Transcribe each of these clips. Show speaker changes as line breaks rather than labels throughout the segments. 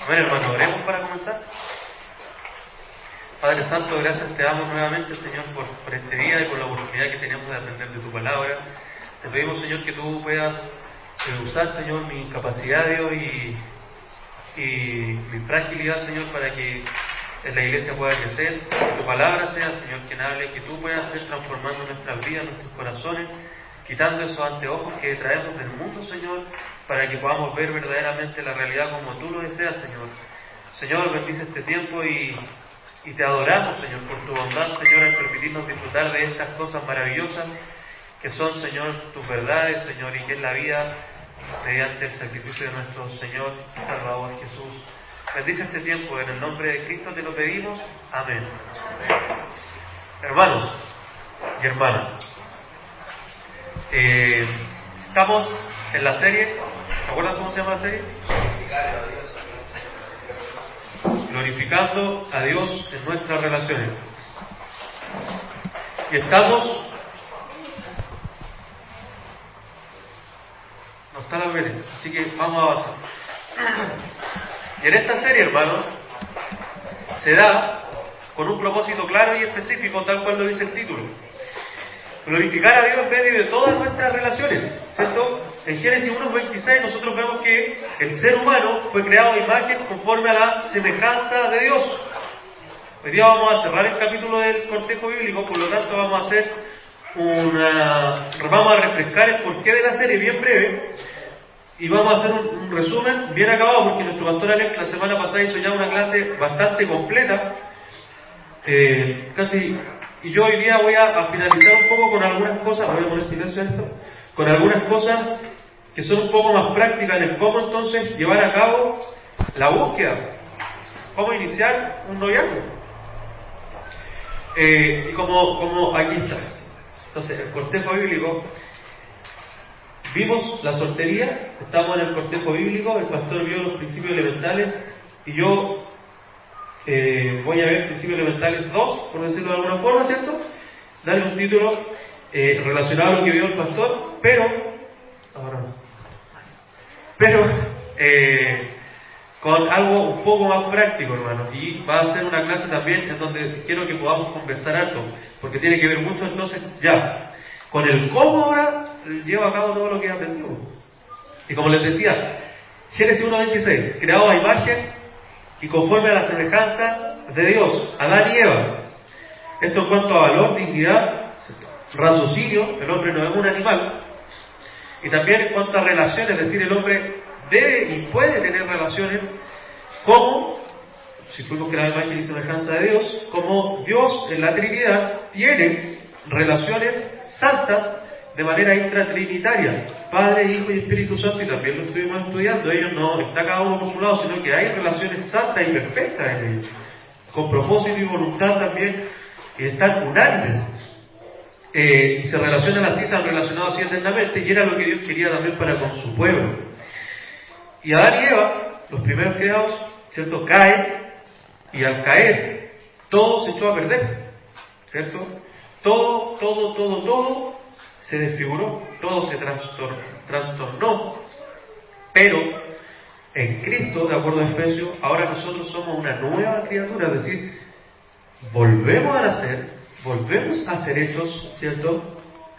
Bueno, hermano, oremos para comenzar. Padre Santo, gracias te damos nuevamente, Señor, por este día y por la oportunidad que tenemos de aprender de tu palabra. Te pedimos, Señor, que tú puedas usar, Señor, mi incapacidad, Dios, y mi fragilidad, Señor, para que la iglesia pueda crecer, que tu palabra sea, Señor, quien hable, que tú puedas ser transformando nuestras vidas, nuestros corazones, quitando esos anteojos que traemos del mundo, Señor, para que podamos ver verdaderamente la realidad como tú lo deseas, Señor. Señor, bendice este tiempo y te adoramos, Señor, por tu bondad, Señor, al permitirnos disfrutar de estas cosas maravillosas que son, Señor, tus verdades, Señor, y que es la vida mediante el sacrificio de nuestro Señor y Salvador Jesús. Bendice este tiempo, en el nombre de Cristo te lo pedimos. Amén. Hermanos y hermanas, estamos en la serie, ¿se acuerdan cómo se llama la serie? Glorificando a Dios en nuestras relaciones. Y estamos... No está la vela, así que vamos a avanzar. Y en esta serie, hermanos, se da con un propósito claro y específico, tal cual lo dice el título. Glorificar a Dios en medio de todas nuestras relaciones, ¿cierto? En Génesis 1:26 nosotros vemos que el ser humano fue creado a imagen conforme a la semejanza de Dios. Hoy día vamos a cerrar el capítulo del cortejo bíblico, por lo tanto vamos a hacer vamos a refrescar el porqué de la serie bien breve y vamos a hacer un resumen bien acabado, porque nuestro pastor Alex la semana pasada hizo ya una clase bastante completa, y yo hoy día voy a finalizar un poco con algunas cosas, voy a poner silencio a esto, con algunas cosas que son un poco más prácticas en cómo entonces llevar a cabo la búsqueda, cómo iniciar un noviazgo. Y como aquí está. Entonces, el cortejo bíblico, vimos la soltería, estamos en el cortejo bíblico, el pastor vio los principios elementales y yo voy a ver principios elementales 2, por decirlo de alguna forma, ¿cierto? Darle un título relacionado a lo que vio el pastor, pero con algo un poco más práctico, hermanos, y va a ser una clase también en donde quiero que podamos conversar harto, porque tiene que ver mucho entonces ya con el cómo ahora llevo a cabo todo lo que aprendimos. Y como les decía, Génesis 1:26, creado a imagen y conforme a la semejanza de Dios, Adán y Eva. Esto en cuanto a valor, dignidad, raciocinio, el hombre no es un animal, y también en cuanto a relaciones, es decir, el hombre debe y puede tener relaciones como, si fuimos creados a imagen y semejanza de Dios, como Dios en la Trinidad tiene relaciones santas de manera intratrinitaria, Padre, Hijo y Espíritu Santo, y también lo estuvimos estudiando. Ellos no está cada uno por su lado, sino que hay relaciones santas y perfectas en ellos, con propósito y voluntad también, y están unánimes. Y se relacionan así, se han relacionado así eternamente, y era lo que Dios quería también para con su pueblo. Y Adán y Eva, los primeros creados, ¿cierto?, caen, y al caer, todo se echó a perder, ¿cierto? Todo se desfiguró, todo se trastornó, pero en Cristo, de acuerdo a Efesios, ahora nosotros somos una nueva criatura, es decir, volvemos a nacer, volvemos a ser hechos, ¿cierto?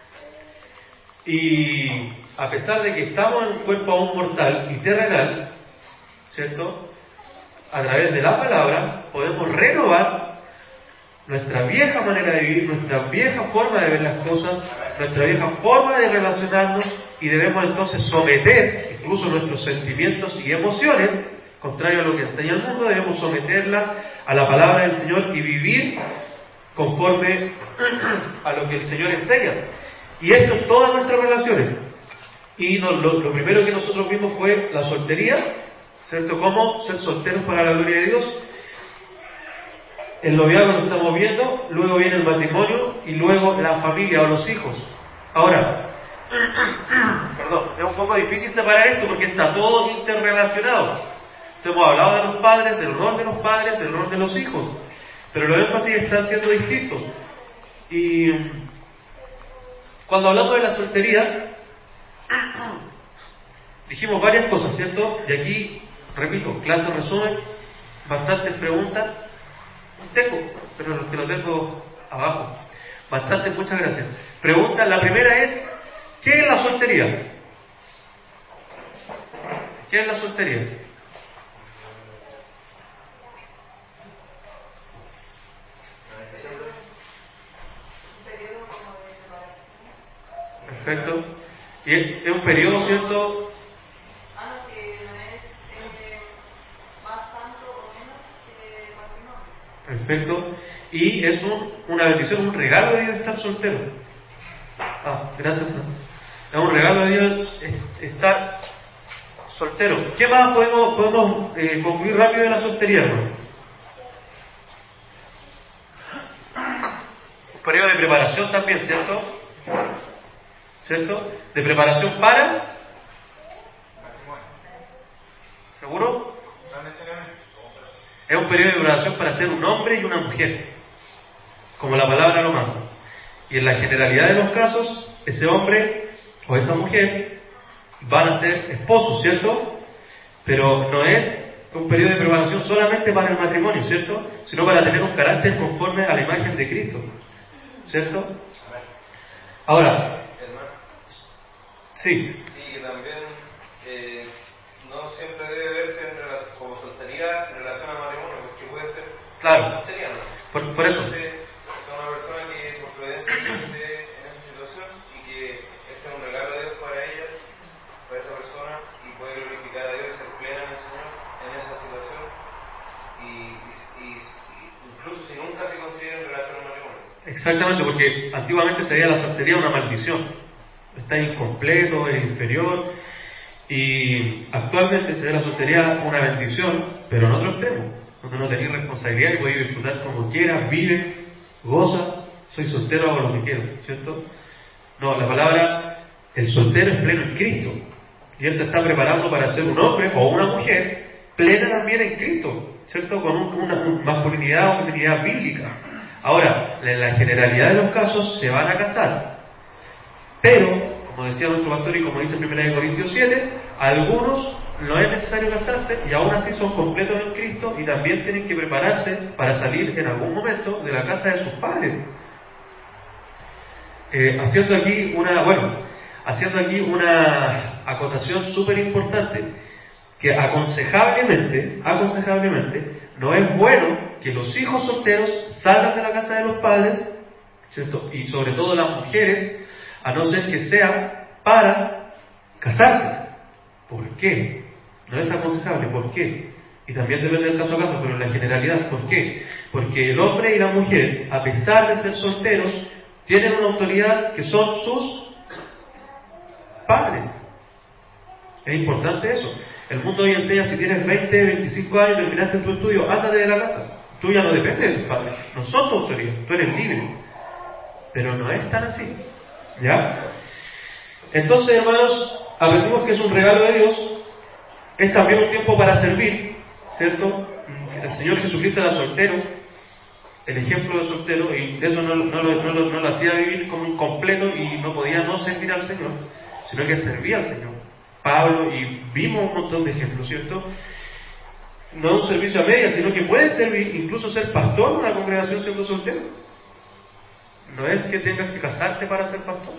Y a pesar de que estamos en un cuerpo aún mortal y terrenal, ¿cierto?, a través de la palabra podemos renovar nuestra vieja manera de vivir, nuestra vieja forma de ver las cosas, nuestra vieja forma de relacionarnos, y debemos entonces someter incluso nuestros sentimientos y emociones, contrario a lo que enseña el mundo, debemos someterla a la palabra del Señor y vivir conforme a lo que el Señor enseña. Y esto en todas nuestras relaciones. Y lo primero que nosotros vimos fue la soltería, ¿cierto? Cómo ser solteros para la gloria de Dios. El noviazgo lo estamos viendo, luego viene el matrimonio y luego la familia o los hijos. Ahora, es un poco difícil separar esto porque está todo interrelacionado. Hemos hablado de los padres, del rol de los padres, del rol de los hijos, pero los énfasis están siendo distintos. Y cuando hablamos de la soltería, dijimos varias cosas, ¿cierto? Y aquí Repito, clase resumen, bastantes preguntas. Tengo, pero los que lo tengo abajo. Bastantes, muchas gracias. Pregunta, la primera es, ¿qué es la soltería? ¿Qué es la soltería? Perfecto. Y es un periodo, ¿cierto?
Que no es más tanto o menos que matrimonio.
Perfecto. Y es una bendición, un regalo de Dios estar soltero. Gracias. Es un regalo de Dios estar soltero. ¿Qué más podemos concluir rápido de la soltería, hermano? Un periodo de preparación también, ¿cierto? ¿Cierto? De preparación para
matrimonio.
¿seguro?
No necesariamente.
Es un periodo de preparación para ser un hombre y una mujer, como la palabra lo manda. Y en la generalidad de los casos, ese hombre o esa mujer van a ser esposos, ¿cierto? Pero no es un periodo de preparación solamente para el matrimonio, ¿cierto? Sino para tener un carácter conforme a la imagen de Cristo, ¿cierto? Ahora, sí.
Sí, que también no siempre debe verse como soltería en relación al matrimonio, porque puede ser
Claro.
soltería, ¿no?
Por eso.
Entonces, es una persona que por prudencia esté en esa situación y que ese es un regalo de Dios para ella, para esa persona, y puede glorificar a Dios y ser plena en el Señor en esa situación, y incluso si nunca se considera en relación al matrimonio.
Exactamente, porque antiguamente se veía la soltería una maldición. Está incompleto, es inferior, y actualmente se ve la soltería una bendición, pero en otro extremo, donde no tenéis responsabilidad y podéis disfrutar como quieras, vive, goza, soy soltero, hago lo que quiero, ¿cierto? No, la palabra, el soltero es pleno en Cristo, y él se está preparando para ser un hombre o una mujer plena también en Cristo, ¿cierto? Con una masculinidad o feminidad bíblica. Ahora, en la generalidad de los casos se van a casar, pero, como decía nuestro pastor y como dice 1 Corintios 7, algunos no es necesario casarse y aún así son completos en Cristo y también tienen que prepararse para salir en algún momento de la casa de sus padres. Haciendo aquí una acotación súper importante, que aconsejablemente no es bueno que los hijos solteros salgan de la casa de los padres, ¿cierto? Y sobre todo las mujeres, a no ser que sea para casarse. ¿Por qué? No es aconsejable. ¿Por qué? Y también depende del caso a caso, pero en la generalidad, ¿por qué? Porque el hombre y la mujer, a pesar de ser solteros, tienen una autoridad que son sus padres. Es importante eso. El mundo hoy enseña, si tienes 20, 25 años y terminaste tu estudio, ándate de la casa. Tú ya no dependes de tus padres, no son tu autoridad, tú eres libre. Pero no es tan así. ¿Ya? Entonces, hermanos, aprendimos que es un regalo de Dios, es también un tiempo para servir, ¿cierto? El Señor Jesucristo era soltero, el ejemplo de soltero, y eso no lo hacía vivir como incompleto y no podía no servir al Señor, sino que servía al Señor. Pablo, y vimos un montón de ejemplos, ¿cierto? No un servicio a medias, sino que puede servir, incluso ser pastor de una congregación siendo soltero. No es que tengas que casarte para ser pastor.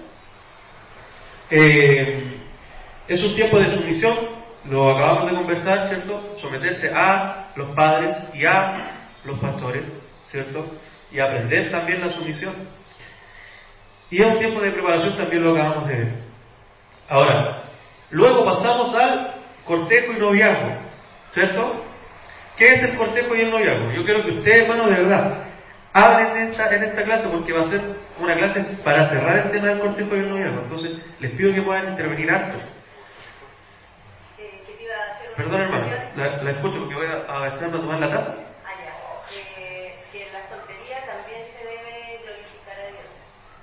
Es un tiempo de sumisión, lo acabamos de conversar, ¿cierto? Someterse a los padres y a los pastores, ¿cierto? Y aprender también la sumisión. Y es un tiempo de preparación, también lo acabamos de ver. Ahora, luego pasamos al cortejo y noviazgo, ¿cierto? ¿Qué es el cortejo y el noviazgo? Yo quiero que ustedes, hermanos, de verdad, hablen en esta clase, porque va a ser una clase para cerrar el tema del cortejo y el noviazgo. Entonces, les pido que puedan intervenir harto.
Que te iba a hacer una
Perdón, hermano,
observación.
la escucho porque voy a echarme a tomar la taza.
Que en la soltería también se debe glorificar a Dios.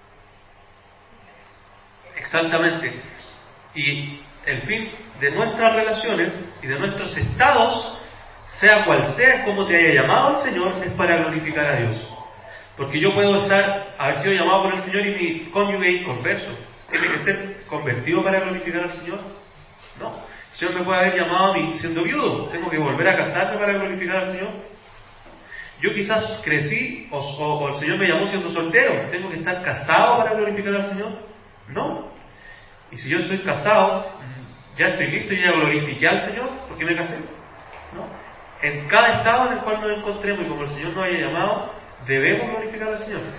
Exactamente. Y el fin de nuestras relaciones y de nuestros estados, sea cual sea, como te haya llamado el Señor, es para glorificar a Dios. Porque yo puedo haber sido llamado por el Señor y mi cónyuge inconverso. ¿Tiene que ser convertido para glorificar al Señor? No. El Señor me puede haber llamado a mí siendo viudo. ¿Tengo que volver a casarme para glorificar al Señor? Yo quizás crecí o el Señor me llamó siendo soltero. ¿Tengo que estar casado para glorificar al Señor? No. Y si yo estoy casado, ya estoy listo y ya glorifiqué al Señor porque me casé. ¿No? En cada estado en el cual nos encontremos y como el Señor nos haya llamado, debemos glorificar al Señor.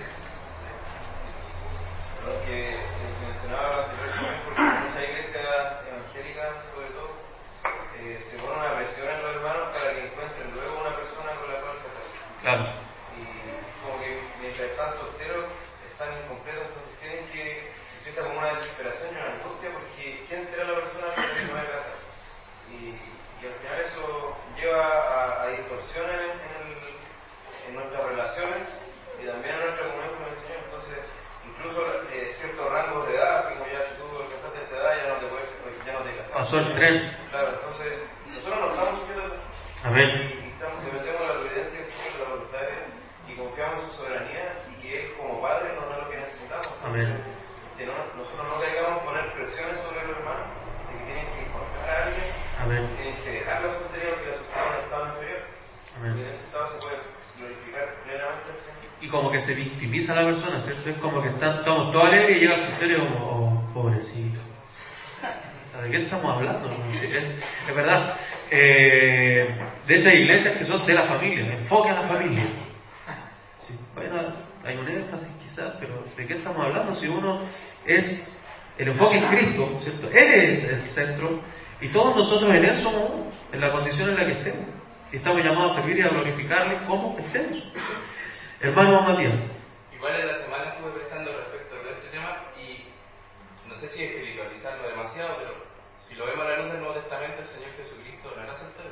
Lo que mencionaba anteriormente, porque muchas iglesias evangélicas, sobre todo, se pone una presión en los hermanos para que encuentren luego una persona con la cual casarse.
Claro.
Y como que mientras están solteros, están incompletos, entonces tienen que empieza como una desesperación y una angustia porque ¿quién será la persona con la que me voy a casar? Y al final eso lleva a distorsiones en nuestras relaciones y también en nuestra comunión con el Señor. Entonces, incluso ciertos rangos de edad, así como ya si tú alcanzaste esta edad, ya no te casas.
Pasó el tren.
Claro, entonces nosotros no estamos sujetos a eso.
Amén.
Y dependemos de la providencia del Señor, de la voluntad de Él, y confiamos en su soberanía y que Él como Padre nos da lo que necesitamos.
Amén.
Que nosotros no caigamos en poner presiones sobre los hermanos, de que tienen que encontrar a alguien,
Amén.
tienen que dejar la soltería porque la soltería es un estado inferior.
Amén.
Y en ese estado se puede glorificar plenamente al Señor.
Y como que se victimiza a la persona, ¿cierto? Es como que estamos todos alegres y llega el soltero como, oh, pobrecito. ¿De qué estamos hablando? Es verdad. De hecho, hay iglesias que son de la familia, enfoque a la familia. Sí, bueno, hay un énfasis quizás, pero ¿de qué estamos hablando? Si uno es el enfoque en Cristo, ¿cierto? Él es el centro y todos nosotros en Él somos uno, en la condición en la que estemos. Y estamos llamados a servir y a glorificarle como estemos. Hermano Matías.
Igual en la semana estuve pensando respecto a este tema y no sé si espiritualizarlo demasiado, pero si lo vemos a la luz del Nuevo Testamento, el Señor Jesucristo no era soltero.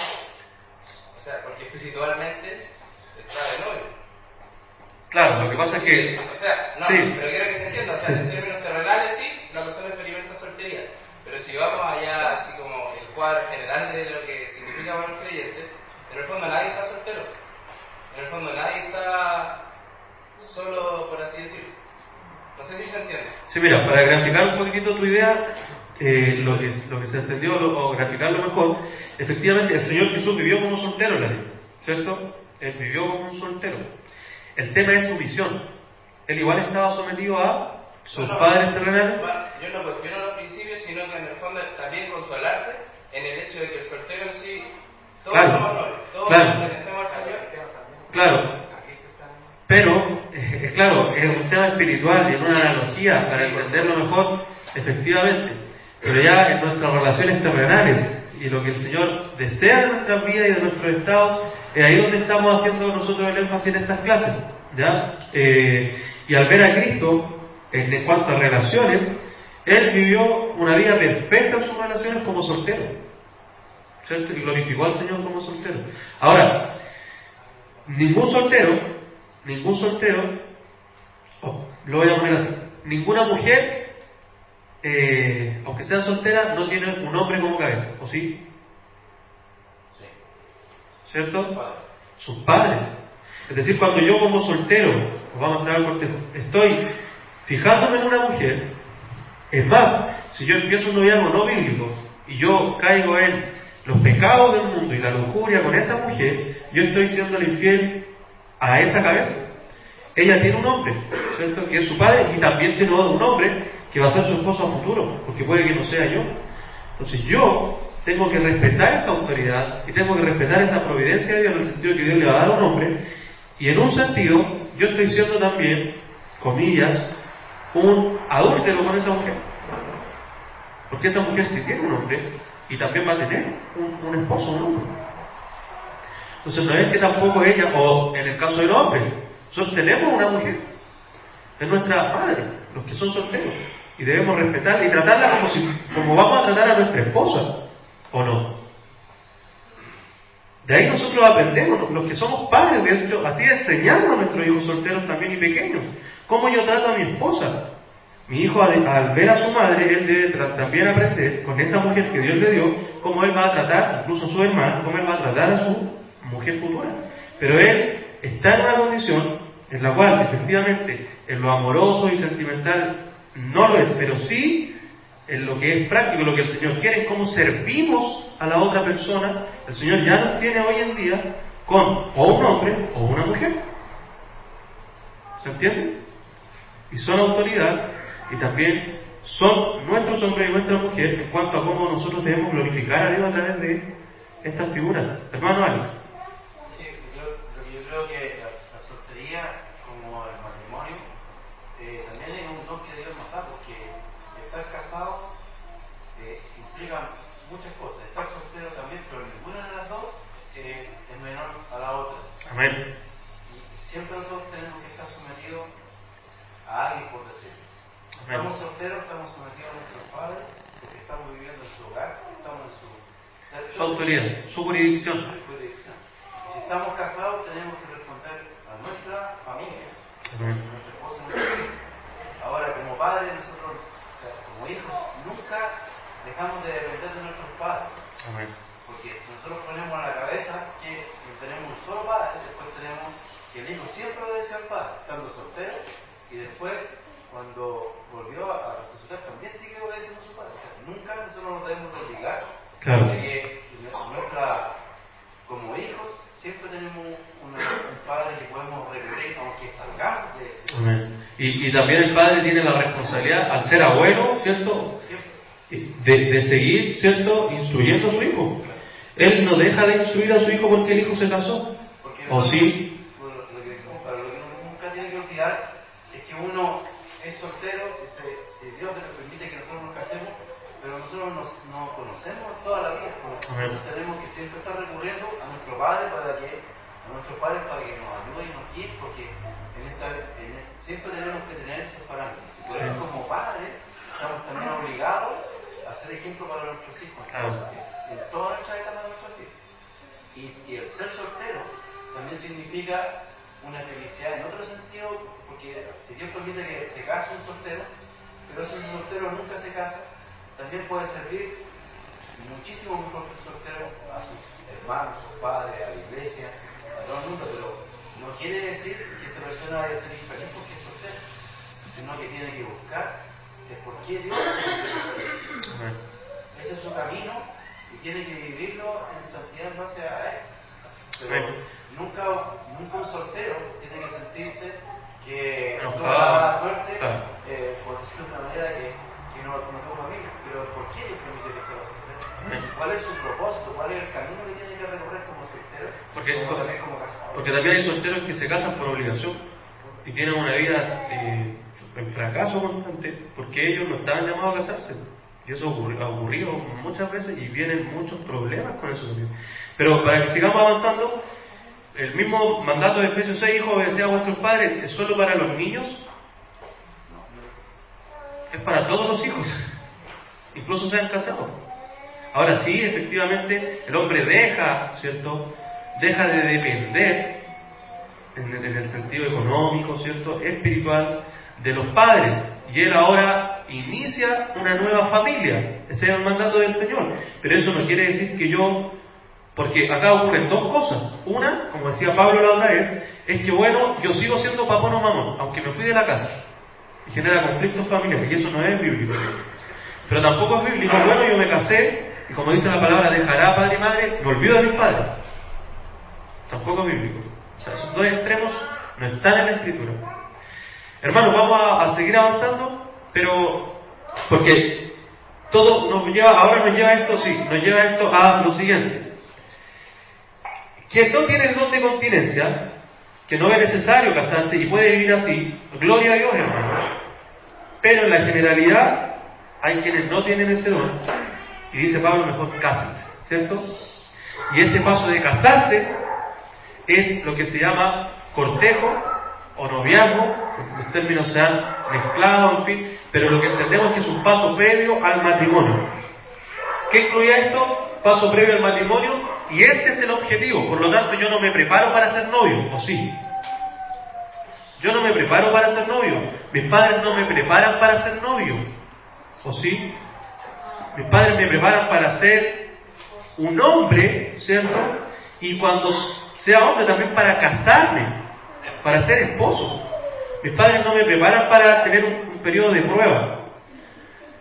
O sea, porque espiritualmente está de novio.
Claro, lo que pasa es que...
O sea, no,
sí.
pero quiero que se entienda, o sea, en términos terrenales sí, la persona experimenta soltería. Pero si vamos allá, así como el cuadro general de lo que significa para los creyentes, en el fondo nadie está soltero. En el fondo nadie está solo, por así decirlo. No sé si se entiende.
Sí, mira, para graficar un poquitito tu idea, lo que se entendió, o graficarlo mejor, efectivamente el Señor Jesús vivió como soltero, ¿cierto? Él vivió como un soltero. El tema es su misión. Él igual estaba sometido a sus padres terrenales.
Yo no cuestiono los principios, sino que en el fondo también consolarse en el hecho de que el soltero en sí, todos somos novios, todos pertenecemos al Señor.
Claro, pero, claro, es un tema espiritual y es una analogía para entenderlo mejor, efectivamente. Pero ya en nuestras relaciones terrenales y lo que el Señor desea de nuestras vidas y de nuestros estados, es ahí donde estamos haciendo nosotros el énfasis en estas clases, ¿ya? Y al ver a Cristo, en cuanto a relaciones, Él vivió una vida perfecta en sus relaciones como soltero, ¿cierto? Y glorificó al Señor como soltero. Ahora, ningún soltero, lo voy a poner así, ninguna mujer, aunque sea soltera, no tiene un hombre como cabeza, ¿o sí?
Sí.
¿Cierto? Sus padres. Es decir, cuando yo como soltero, vamos a entrar al cortejo, estoy fijándome en una mujer, es más, si yo empiezo un noviazgo no bíblico y yo caigo en los pecados del mundo y la lujuria con esa mujer, yo estoy siendo infiel a esa cabeza. Ella tiene un hombre, ¿cierto? Que es su padre, y también tiene un hombre que va a ser su esposo a futuro, porque puede que no sea yo. Entonces yo tengo que respetar esa autoridad y tengo que respetar esa providencia de Dios en el sentido de que Dios le va a dar un hombre, y en un sentido yo estoy siendo también, comillas, un adúltero con esa mujer, porque esa mujer sí tiene un hombre y también va a tener un esposo, un hombre. Entonces no es que tampoco ella, o en el caso del hombre, nosotros tenemos una mujer, es nuestra madre, los que son solteros, y debemos respetarla y tratarla como vamos a tratar a nuestra esposa, ¿o no? De ahí nosotros aprendemos, los que somos padres, de hecho, así enseñando a nuestros hijos solteros también y pequeños, cómo yo trato a mi esposa. Mi hijo, al ver a su madre, él debe también aprender con esa mujer que Dios le dio, cómo él va a tratar, incluso a su hermano, cómo él va a tratar a su mujer futura. Pero él está en una condición en la cual, efectivamente, en lo amoroso y sentimental no lo es, pero sí en lo que es práctico, lo que el Señor quiere, en cómo servimos a la otra persona. El Señor ya nos tiene hoy en día con o un hombre o una mujer. ¿Se entiende? Y son autoridad y también son nuestros hombres y nuestra mujer en cuanto a cómo nosotros debemos glorificar a Dios a través de estas figuras. Hermano Alex.
Sí, yo creo que la soltería, como el matrimonio, también es un don que Dios nos da, porque estar casado implica muchas cosas. Estar soltero también, pero ninguna de las dos es menor a la otra.
Amén.
Y siempre nosotros tenemos que estar sometidos a alguien, por decirlo. Si estamos solteros, estamos sometidos a nuestros padres, porque estamos viviendo en su hogar, estamos en su
autoridad, su jurisdicción.
Y si estamos casados, tenemos que responder a nuestra familia,
Amén.
a nuestra esposa, a nuestros hijos. Ahora, como padres, nosotros, o sea, como hijos, nunca dejamos de depender de nuestros padres.
Amén.
Porque si nosotros ponemos en la cabeza que tenemos un solo padre, después tenemos que el hijo siempre obedece al padre, estando soltero, y después, cuando volvió a resucitar, también sigue obedeciendo a su padre. O sea, nunca nosotros nos debemos obligar.
Claro.
De que como hijos, siempre tenemos un padre que podemos recurrir, aunque salgamos de.
Amén. Y también el padre tiene la responsabilidad, al ser abuelo, ¿cierto?, de seguir, ¿cierto?, instruyendo a su hijo. Él no deja de instruir a su hijo porque el hijo se casó. ¿O sí?
Lo que uno nunca tiene que olvidar es que uno es soltero, si Dios le permite que nosotros nos casemos, pero nosotros no conocemos toda la vida. Entonces tenemos que siempre estar recurriendo a nuestro padre para que nos ayude y nos guíe, porque siempre tenemos que tener esos parámetros. Y por eso, como padres, estamos también obligados a ser ejemplo para nuestros hijos en todas nuestras etapas de nuestra vida. Y el ser soltero también significa una felicidad en otro sentido, porque si Dios permite que se case un soltero, pero si un soltero nunca se casa, también puede servir muchísimo mejor que el soltero a sus hermanos, a sus padres, a la iglesia, a todo el mundo, pero no quiere decir que esta persona vaya a ser infeliz porque es soltero, sino que tiene que buscar el por qué Dios es. Ese es su camino y tiene que vivirlo en santidad en base a él. Pero nunca un soltero tiene que sentirse que tuvo la mala suerte, por decirlo de una manera, que no tuvo familia. Pero ¿por qué Dios permite que sea soltero? ¿Cuál es su propósito? ¿Cuál es el camino que tiene que recorrer como soltero? También como casado.
Porque también hay solteros que se casan por obligación y tienen una vida en fracaso constante porque ellos no estaban llamados a casarse. Y eso ha ocurrido muchas veces y vienen muchos problemas con eso también. Pero para que sigamos avanzando, el mismo mandato de Efesios 6, hijos, obedeced a vuestros padres, ¿es solo para los niños? Es para todos los hijos, incluso sean casados. Ahora sí, efectivamente, el hombre deja, ¿cierto?, deja de depender en el sentido económico, ¿cierto?, espiritual, de los padres, y él ahora inicia una nueva familia. Ese es el mandato del Señor. Pero eso no quiere decir que porque acá ocurren dos cosas. Una, como decía Pablo la otra vez, es que bueno, yo sigo siendo papón o mamón, aunque me fui de la casa, y genera conflictos familiares, y eso no es bíblico. Pero tampoco es bíblico, bueno, yo me casé, y como dice la palabra, dejará padre y madre, me olvido de mis padres. Tampoco es bíblico. O sea, esos dos extremos no están en la Escritura. Hermanos, vamos a seguir avanzando, pero porque todo nos lleva esto a lo siguiente. Quien no tiene el don de continencia, que no es necesario casarse y puede vivir así, gloria a Dios, hermanos. Pero en la generalidad hay quienes no tienen ese don, y dice Pablo, mejor cásense, ¿cierto? Y ese paso de casarse es lo que se llama cortejo o noviazgo, los términos se han mezclado, en fin, pero lo que entendemos es que es un paso previo al matrimonio. ¿Qué incluye esto? Paso previo al matrimonio, y este es el objetivo. Por lo tanto, yo no me preparo para ser novio, ¿o sí? Yo no me preparo para ser novio. Mis padres no me preparan para ser novio, ¿o sí? Mis padres me preparan para ser un hombre, ¿cierto? Y cuando sea hombre también para casarme, para ser esposo. Mis padres no me preparan para tener un periodo de prueba,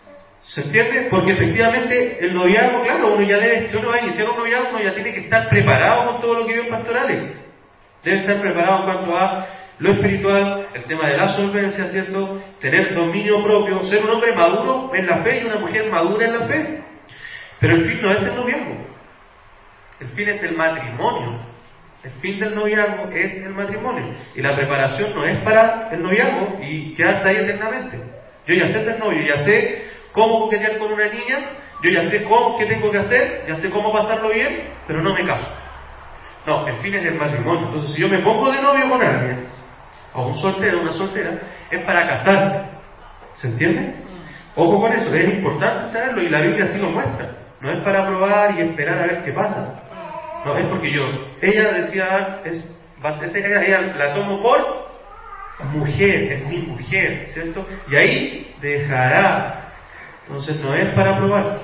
¿Se entiende? Porque efectivamente el noviazgo, claro, uno ya debe, si uno va a iniciar un noviazgo, uno ya tiene que estar preparado con todo lo que vio en pastorales. Debe estar preparado en cuanto a lo espiritual, el tema de la solvencia, ¿cierto? Tener dominio propio, ser un hombre maduro en la fe y una mujer madura en la fe. Pero el fin no es el noviazgo. El fin es el matrimonio. El fin del noviazgo es el matrimonio. Y la preparación no es para el noviazgo y quedarse ahí eternamente. Yo ya sé ser novio, ya sé cómo coquetear con una niña, yo ya sé qué tengo que hacer, ya sé cómo pasarlo bien, pero no me caso. No, el fin es el matrimonio. Entonces, si yo me pongo de novio con alguien, o un soltero, una soltera, es para casarse. ¿Se entiende? Ojo con eso, es importante saberlo y la Biblia así lo muestra. No es para probar y esperar a ver qué pasa. No, es porque ella decía, ella la tomo por mujer, es mi mujer, ¿cierto? Y ahí dejará. Entonces no es para probar.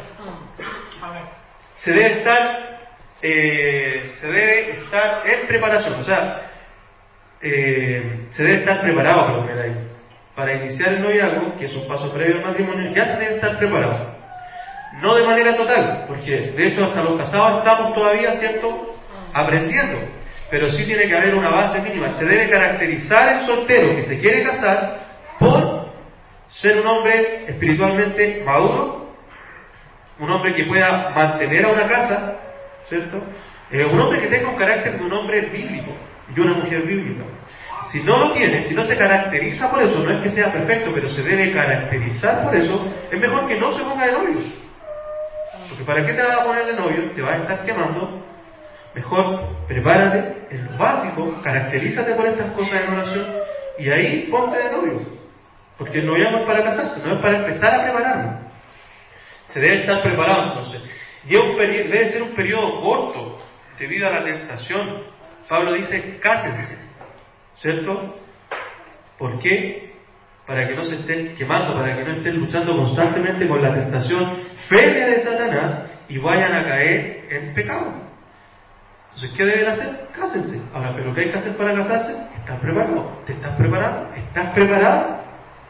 Se debe estar en preparación, o sea, se debe estar preparado para iniciar el noviazgo, que es un paso previo al matrimonio, ya se debe estar preparado. No de manera total, porque de hecho hasta los casados estamos todavía, ¿cierto?, aprendiendo, pero sí tiene que haber una base mínima. Se debe caracterizar el soltero que se quiere casar por ser un hombre espiritualmente maduro, un hombre que pueda mantener a una casa, ¿cierto? Un hombre que tenga un carácter de un hombre bíblico y una mujer bíblica. Si no lo tiene, si no se caracteriza por eso, no es que sea perfecto, pero se debe caracterizar por eso, es mejor que no se ponga de novios. Porque ¿para qué te vas a poner de novio? Te vas a estar quemando. Mejor prepárate en lo básico, caracterízate por estas cosas en oración y ahí ponte de novio. Porque el noviazgo es para casarse, no es para empezar a prepararnos. Se debe estar preparado entonces. Y debe ser un periodo corto debido a la tentación. Pablo dice, cásense, ¿cierto? ¿Por qué? Para que no se estén quemando, para que no estén luchando constantemente con la tentación férrea de Satanás y vayan a caer en pecado. Entonces, ¿qué deben hacer? Cásense. Ahora, ¿pero qué hay que hacer para casarse? ¿Estás preparado? ¿Te estás preparado? ¿Estás preparado?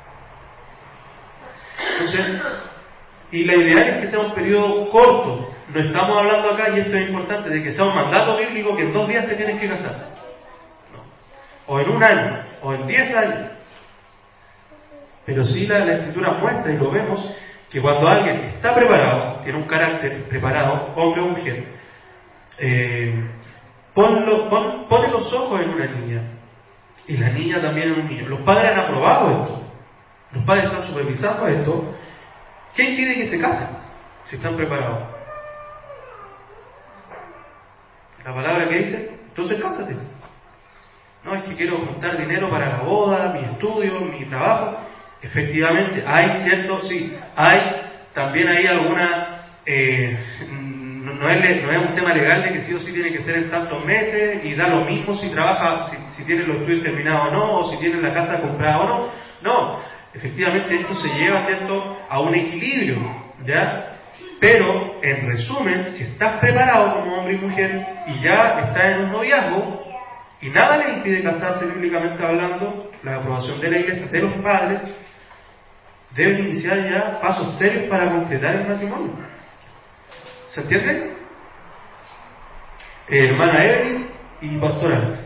Entonces, y la idea es que sea un periodo corto. No estamos hablando acá, y esto es importante, de que sea un mandato bíblico que en 2 días te tienes que casar. No. O en 1 año, o en 10 años. Pero sí la Escritura muestra, y lo vemos, que cuando alguien está preparado, tiene un carácter preparado, hombre o mujer, pone los ojos en una niña, y la niña también en un niño. Los padres han aprobado esto. Los padres están supervisando esto. ¿Qué impide que se casen? Si están preparados. La palabra que dice, entonces cásate. No, es que quiero juntar dinero para la boda, mi estudio, mi trabajo. Efectivamente, hay cierto, sí, hay también hay alguna, no es un tema legal de que sí o sí tiene que ser en tantos meses y da lo mismo si trabaja, si tiene los estudios terminados o no, o si tiene la casa comprada o no. No, efectivamente esto se lleva, ¿cierto?, a un equilibrio, ¿ya? Pero, en resumen, si estás preparado como hombre y mujer y ya estás en un noviazgo y nada le impide casarse bíblicamente hablando, la aprobación de la iglesia, de los padres, deben iniciar ya pasos serios para concretar el matrimonio. ¿Se entiende? Hermana Evelyn y Pastor Alex.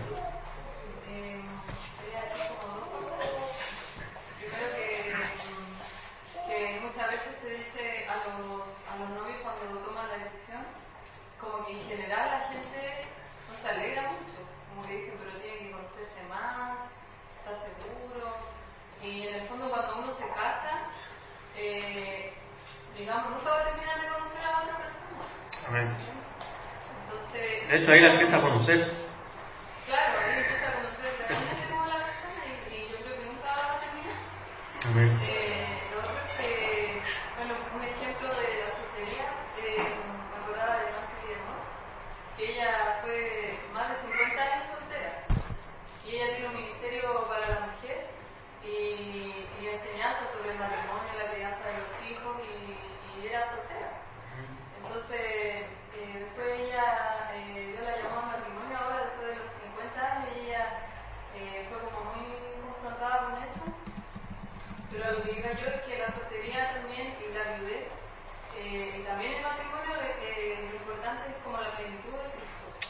De hecho, ahí la empieza a conocer.
Claro, ahí empieza a conocer realmente cómo la persona y yo creo que nunca va a terminar.
Amén.
Lo otro es que, bueno, un ejemplo de la soltería, me acordaba de Nancy Villalobos, que ella fue más de 50 años soltera y ella tiene un ministerio para la mujer y enseñanza sobre el matrimonio, la crianza de los hijos y era soltera. Entonces, después ella, yo la llamó al matrimonio ahora después de los 50 años y ella fue como muy confrontada con eso, pero a los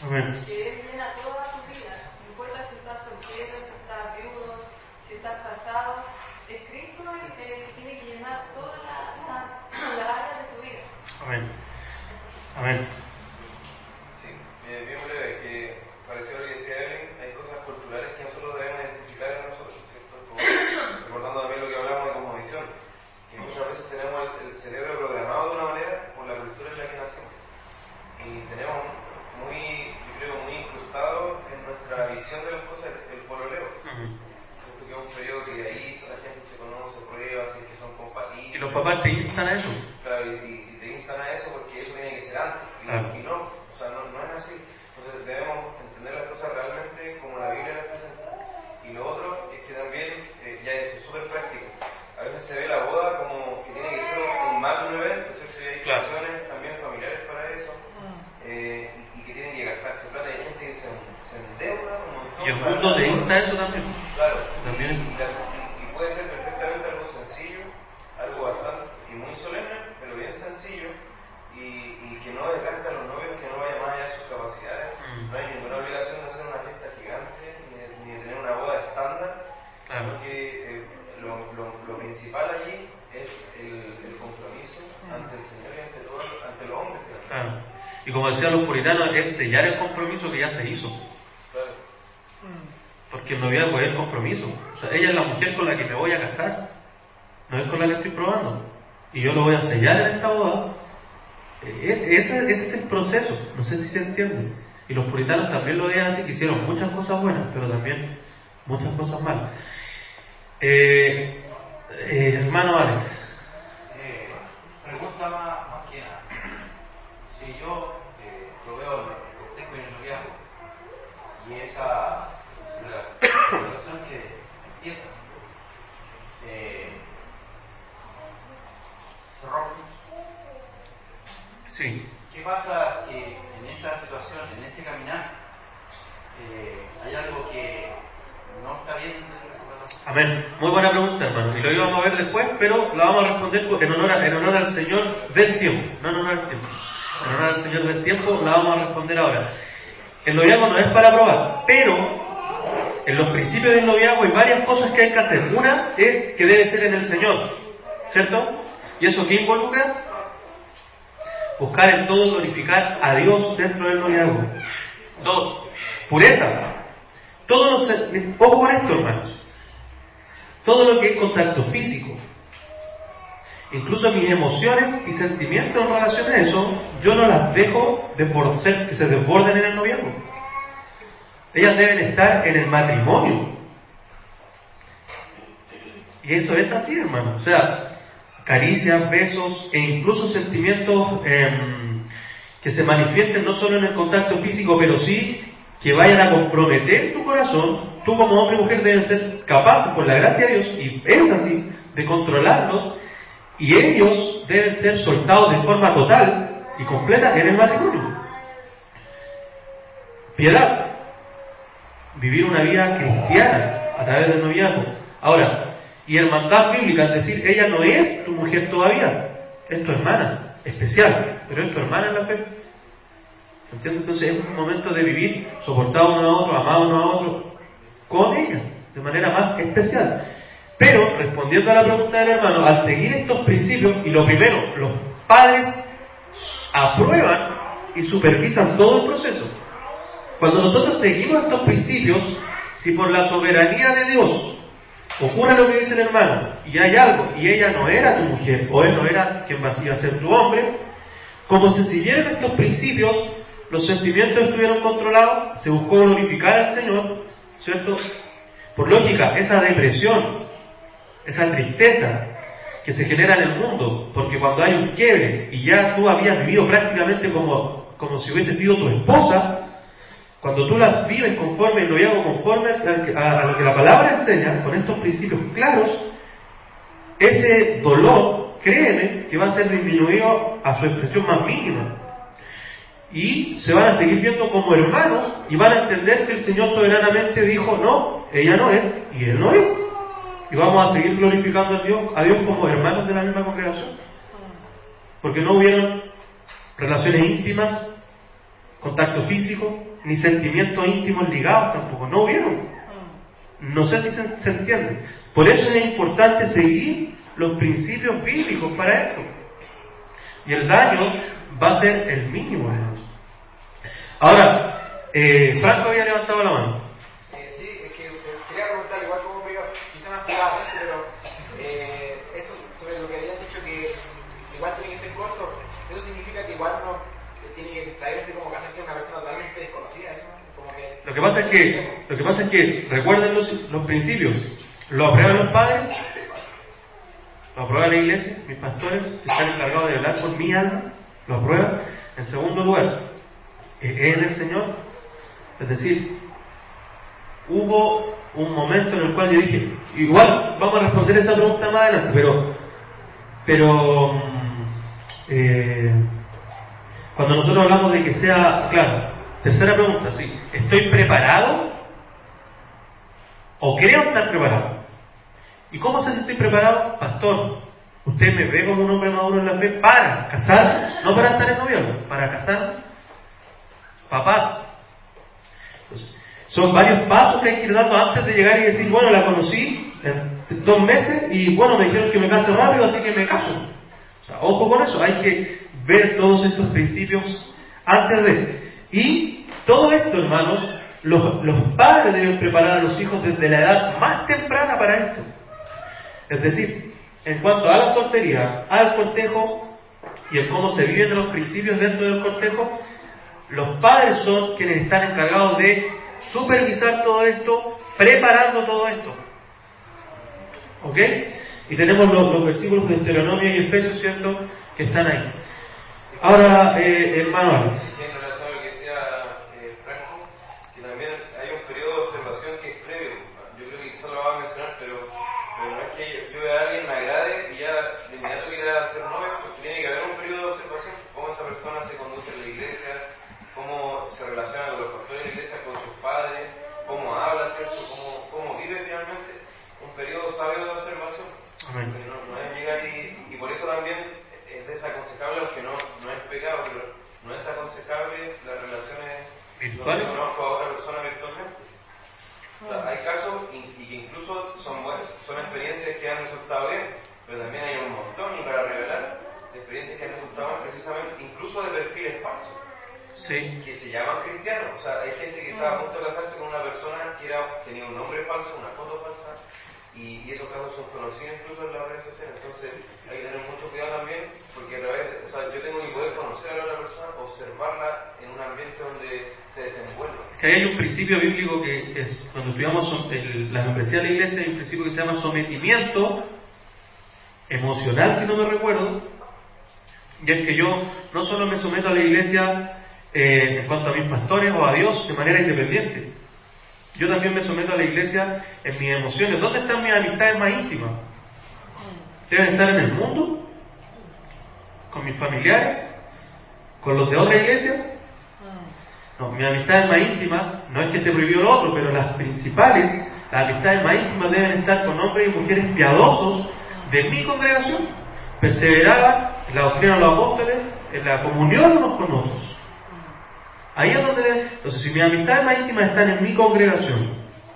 Amén.
Que Él llena toda tu vida. No importa si estás soltero, si estás viudo, si estás casado. Es Cristo el que tiene que llenar todas las áreas de tu vida.
Amén. Amén.
Sí, bien breve, que pareció lo que decía Evelyn, hay cosas culturales que nosotros debemos identificar en nosotros, ¿cierto? Como, recordando también lo que hablamos de cosmovisión, que muchas veces tenemos el cerebro programado de una manera por la cultura en la que nacimos. Y tenemos yo creo, muy incrustado en nuestra visión de las cosas el pololeo. Esto que es un periodo que de ahí la gente se conoce, prueba, si es que son compatibles.
Y los papás te instan a eso.
Claro, y te instan a eso porque eso tiene que ser antes. Y no, o sea, no es así. Entonces debemos entender las cosas realmente como la Biblia las presenta. Y lo otro es que también, ya es súper práctico, a veces se ve la boda como que tiene que ser un magno evento, ¿cierto? Y hay situaciones también familiares para eso, y que tienen que gastarse plata. Hay gente que se endeuda un montón.
Y el mundo te insta a eso también.
Claro,
también.
Y puede ser perfectamente algo sencillo, algo bastante y muy solemne, pero bien sencillo, y que no desgasta a los novios, que no vaya más allá de sus capacidades. No hay ninguna obligación de hacer una fiesta gigante, ni de tener una boda estándar, porque lo principal allí es el compromiso ante el Señor y ante los hombres.
Claro. Y como decían los puritanos, es sellar el compromiso que ya se hizo.
Claro.
Porque el noviazgo es el compromiso. O sea, ella es la mujer con la que me voy a casar, no es con la que estoy probando. Y yo lo voy a sellar en esta boda. Ese es el proceso. No sé si se entiende. Y los puritanos también lo veían así, que hicieron muchas cosas buenas, pero también muchas cosas malas. Hermano Alex.
Pregunta más que nada. Si yo lo veo en el contexto del noviazgo y esa relación que empieza se rompe,
Sí.
¿qué pasa si en esa situación, en ese caminar, hay algo que no está bien dentro de esa relación?
Amén. Muy buena pregunta, hermano. Y lo íbamos a ver después, pero la vamos a responder en honor al Señor del tiempo. No en honor al tiempo. En honor al Señor del tiempo la vamos a responder ahora. El noviazgo no es para probar, pero en los principios del noviazgo hay varias cosas que hay que hacer. Una es que debe ser en el Señor, ¿cierto? ¿Y eso qué involucra? Buscar en todo glorificar a Dios dentro del noviazgo. 2. Pureza. Ojo con esto, hermanos. Todo lo que es contacto físico, incluso mis emociones y sentimientos en relación a eso, yo no las dejo que se desborden en el noviazgo. Ellas deben estar en el matrimonio. Y eso es así, hermano. O sea, caricias, besos e incluso sentimientos que se manifiesten no solo en el contacto físico, pero sí que vayan a comprometer tu corazón. Tú como hombre y mujer deben ser capaces, por la gracia de Dios, y es así, de controlarlos, y ellos deben ser soltados de forma total y completa en el matrimonio. Piedad. Vivir una vida cristiana a través del noviazgo. Ahora, y hermandad bíblica, es decir, ella no es tu mujer todavía, es tu hermana, especial, pero es tu hermana en la fe. ¿Se entiende? Entonces es un momento de vivir soportado uno a otro, amado uno a otro, con ella, de manera más especial. Pero, respondiendo a la pregunta del hermano, al seguir estos principios, y lo primero, los padres aprueban y supervisan todo el proceso. Cuando nosotros seguimos estos principios, si por la soberanía de Dios ocurre lo que dice el hermano, y hay algo, y ella no era tu mujer, o él no era quien iba a ser tu hombre, como se siguieron estos principios, los sentimientos estuvieron controlados, se buscó glorificar al Señor, ¿cierto? Por lógica, esa depresión, esa tristeza que se genera en el mundo, porque cuando hay un quiebre y ya tú habías vivido prácticamente como si hubiese sido tu esposa, cuando tú las vives conforme, el noviazgo conforme a lo que la palabra enseña, con estos principios claros, ese dolor, créeme, que va a ser disminuido a su expresión más mínima. Y se van a seguir viendo como hermanos y van a entender que el Señor soberanamente dijo, no, ella no es y él no es. Y vamos a seguir glorificando a Dios como hermanos de la misma congregación. Porque no hubieron relaciones íntimas contacto físico, ni sentimientos íntimos ligados tampoco, no hubieron. No sé si se entiende. Por eso es importante seguir los principios bíblicos para esto. Y el daño va a ser el mínimo, hermanos. Ahora, Franco había levantado la mano.
Sí, es que quería preguntar, igual como quizá más privadamente, pero eso sobre lo que habían dicho que igual tiene que ser corto, eso significa que igual uno tiene que extraerse como casarse con una persona totalmente desconocida, eso, como que...
Lo que pasa es que recuerden los principios. Lo aprueban los padres, lo aprueba la iglesia, mis pastores que están encargados de velar por mi alma, lo aprueban. En segundo lugar, es el Señor. Es decir, hubo un momento en el cual yo dije, igual vamos a responder esa pregunta más adelante, pero cuando nosotros hablamos de que sea, claro, tercera pregunta, sí, ¿estoy preparado? ¿O creo estar preparado? ¿Y cómo sé si estoy preparado? Pastor, usted me ve como un hombre maduro en la fe para casar, no para estar en noviazgo, para casar. Papás, entonces, son varios pasos que hay que ir dando antes de llegar y decir, bueno, la conocí en 2 meses y bueno, me dijeron que me case rápido, así que me caso. O sea, ojo con eso, hay que ver todos estos principios antes de. Y todo esto, hermanos, los padres deben preparar a los hijos desde la edad más temprana para esto. Es decir, en cuanto a la soltería, al cortejo y el cómo se viven los principios dentro del cortejo, los padres son quienes están encargados de supervisar todo esto, preparando todo esto. ¿Ok? Y tenemos los versículos de Deuteronomio y Efesios, ¿cierto?, que están ahí. Ahora, hermano Alex.
En relación a lo que decía Franco, que también hay un periodo de observación que es previo. Yo creo que quizás lo va a mencionar, pero no es que yo vea a alguien me agrade y ya de inmediato quiera ser novio, porque tiene que haber un periodo de observación. Cómo esa persona se conduce en la iglesia, cómo se relaciona con los pastores de la iglesia, con sus padres, cómo habla, ¿cierto? Cómo vive finalmente. Un periodo sabio de observación.
Amén.
No es llegar y por eso también es desaconsejable, aunque no es pecado, pero no es aconsejable las relaciones
¿virtuales?
donde conozco a otra persona virtualmente. O sea, hay casos y que incluso son buenos, son experiencias que han resultado bien, pero también hay un montón, y para revelar, de experiencias que han resultado mal, precisamente, incluso de perfiles falsos,
Sí.
que se llaman cristianos. O sea, hay gente que estaba a punto de casarse con una persona que tenía un nombre falso, una foto falsa, y esos casos son conocidos incluso en las redes sociales. Entonces hay que tener mucho cuidado también, porque a través o sea, yo tengo que poder conocer a la otra persona, observarla en un ambiente donde se desenvuelva.
Que ahí hay un principio bíblico que es, cuando estudiamos la membresía de la iglesia, hay un principio que se llama sometimiento emocional, si no me recuerdo, y es que yo no solo me someto a la iglesia en cuanto a mis pastores o a Dios de manera independiente, yo también me someto a la iglesia en mis emociones. ¿Dónde están mis amistades más íntimas? ¿Deben estar en el mundo? ¿Con mis familiares? ¿Con los de otra iglesia? No, mis amistades más íntimas, no es que esté prohibido lo otro, pero las principales, las amistades más íntimas deben estar con hombres y mujeres piadosos de mi congregación. Perseverar en la doctrina de los apóstoles, en la comunión unos con otros. Ahí es donde deben. Entonces, si mis amistades más íntimas están en mi congregación,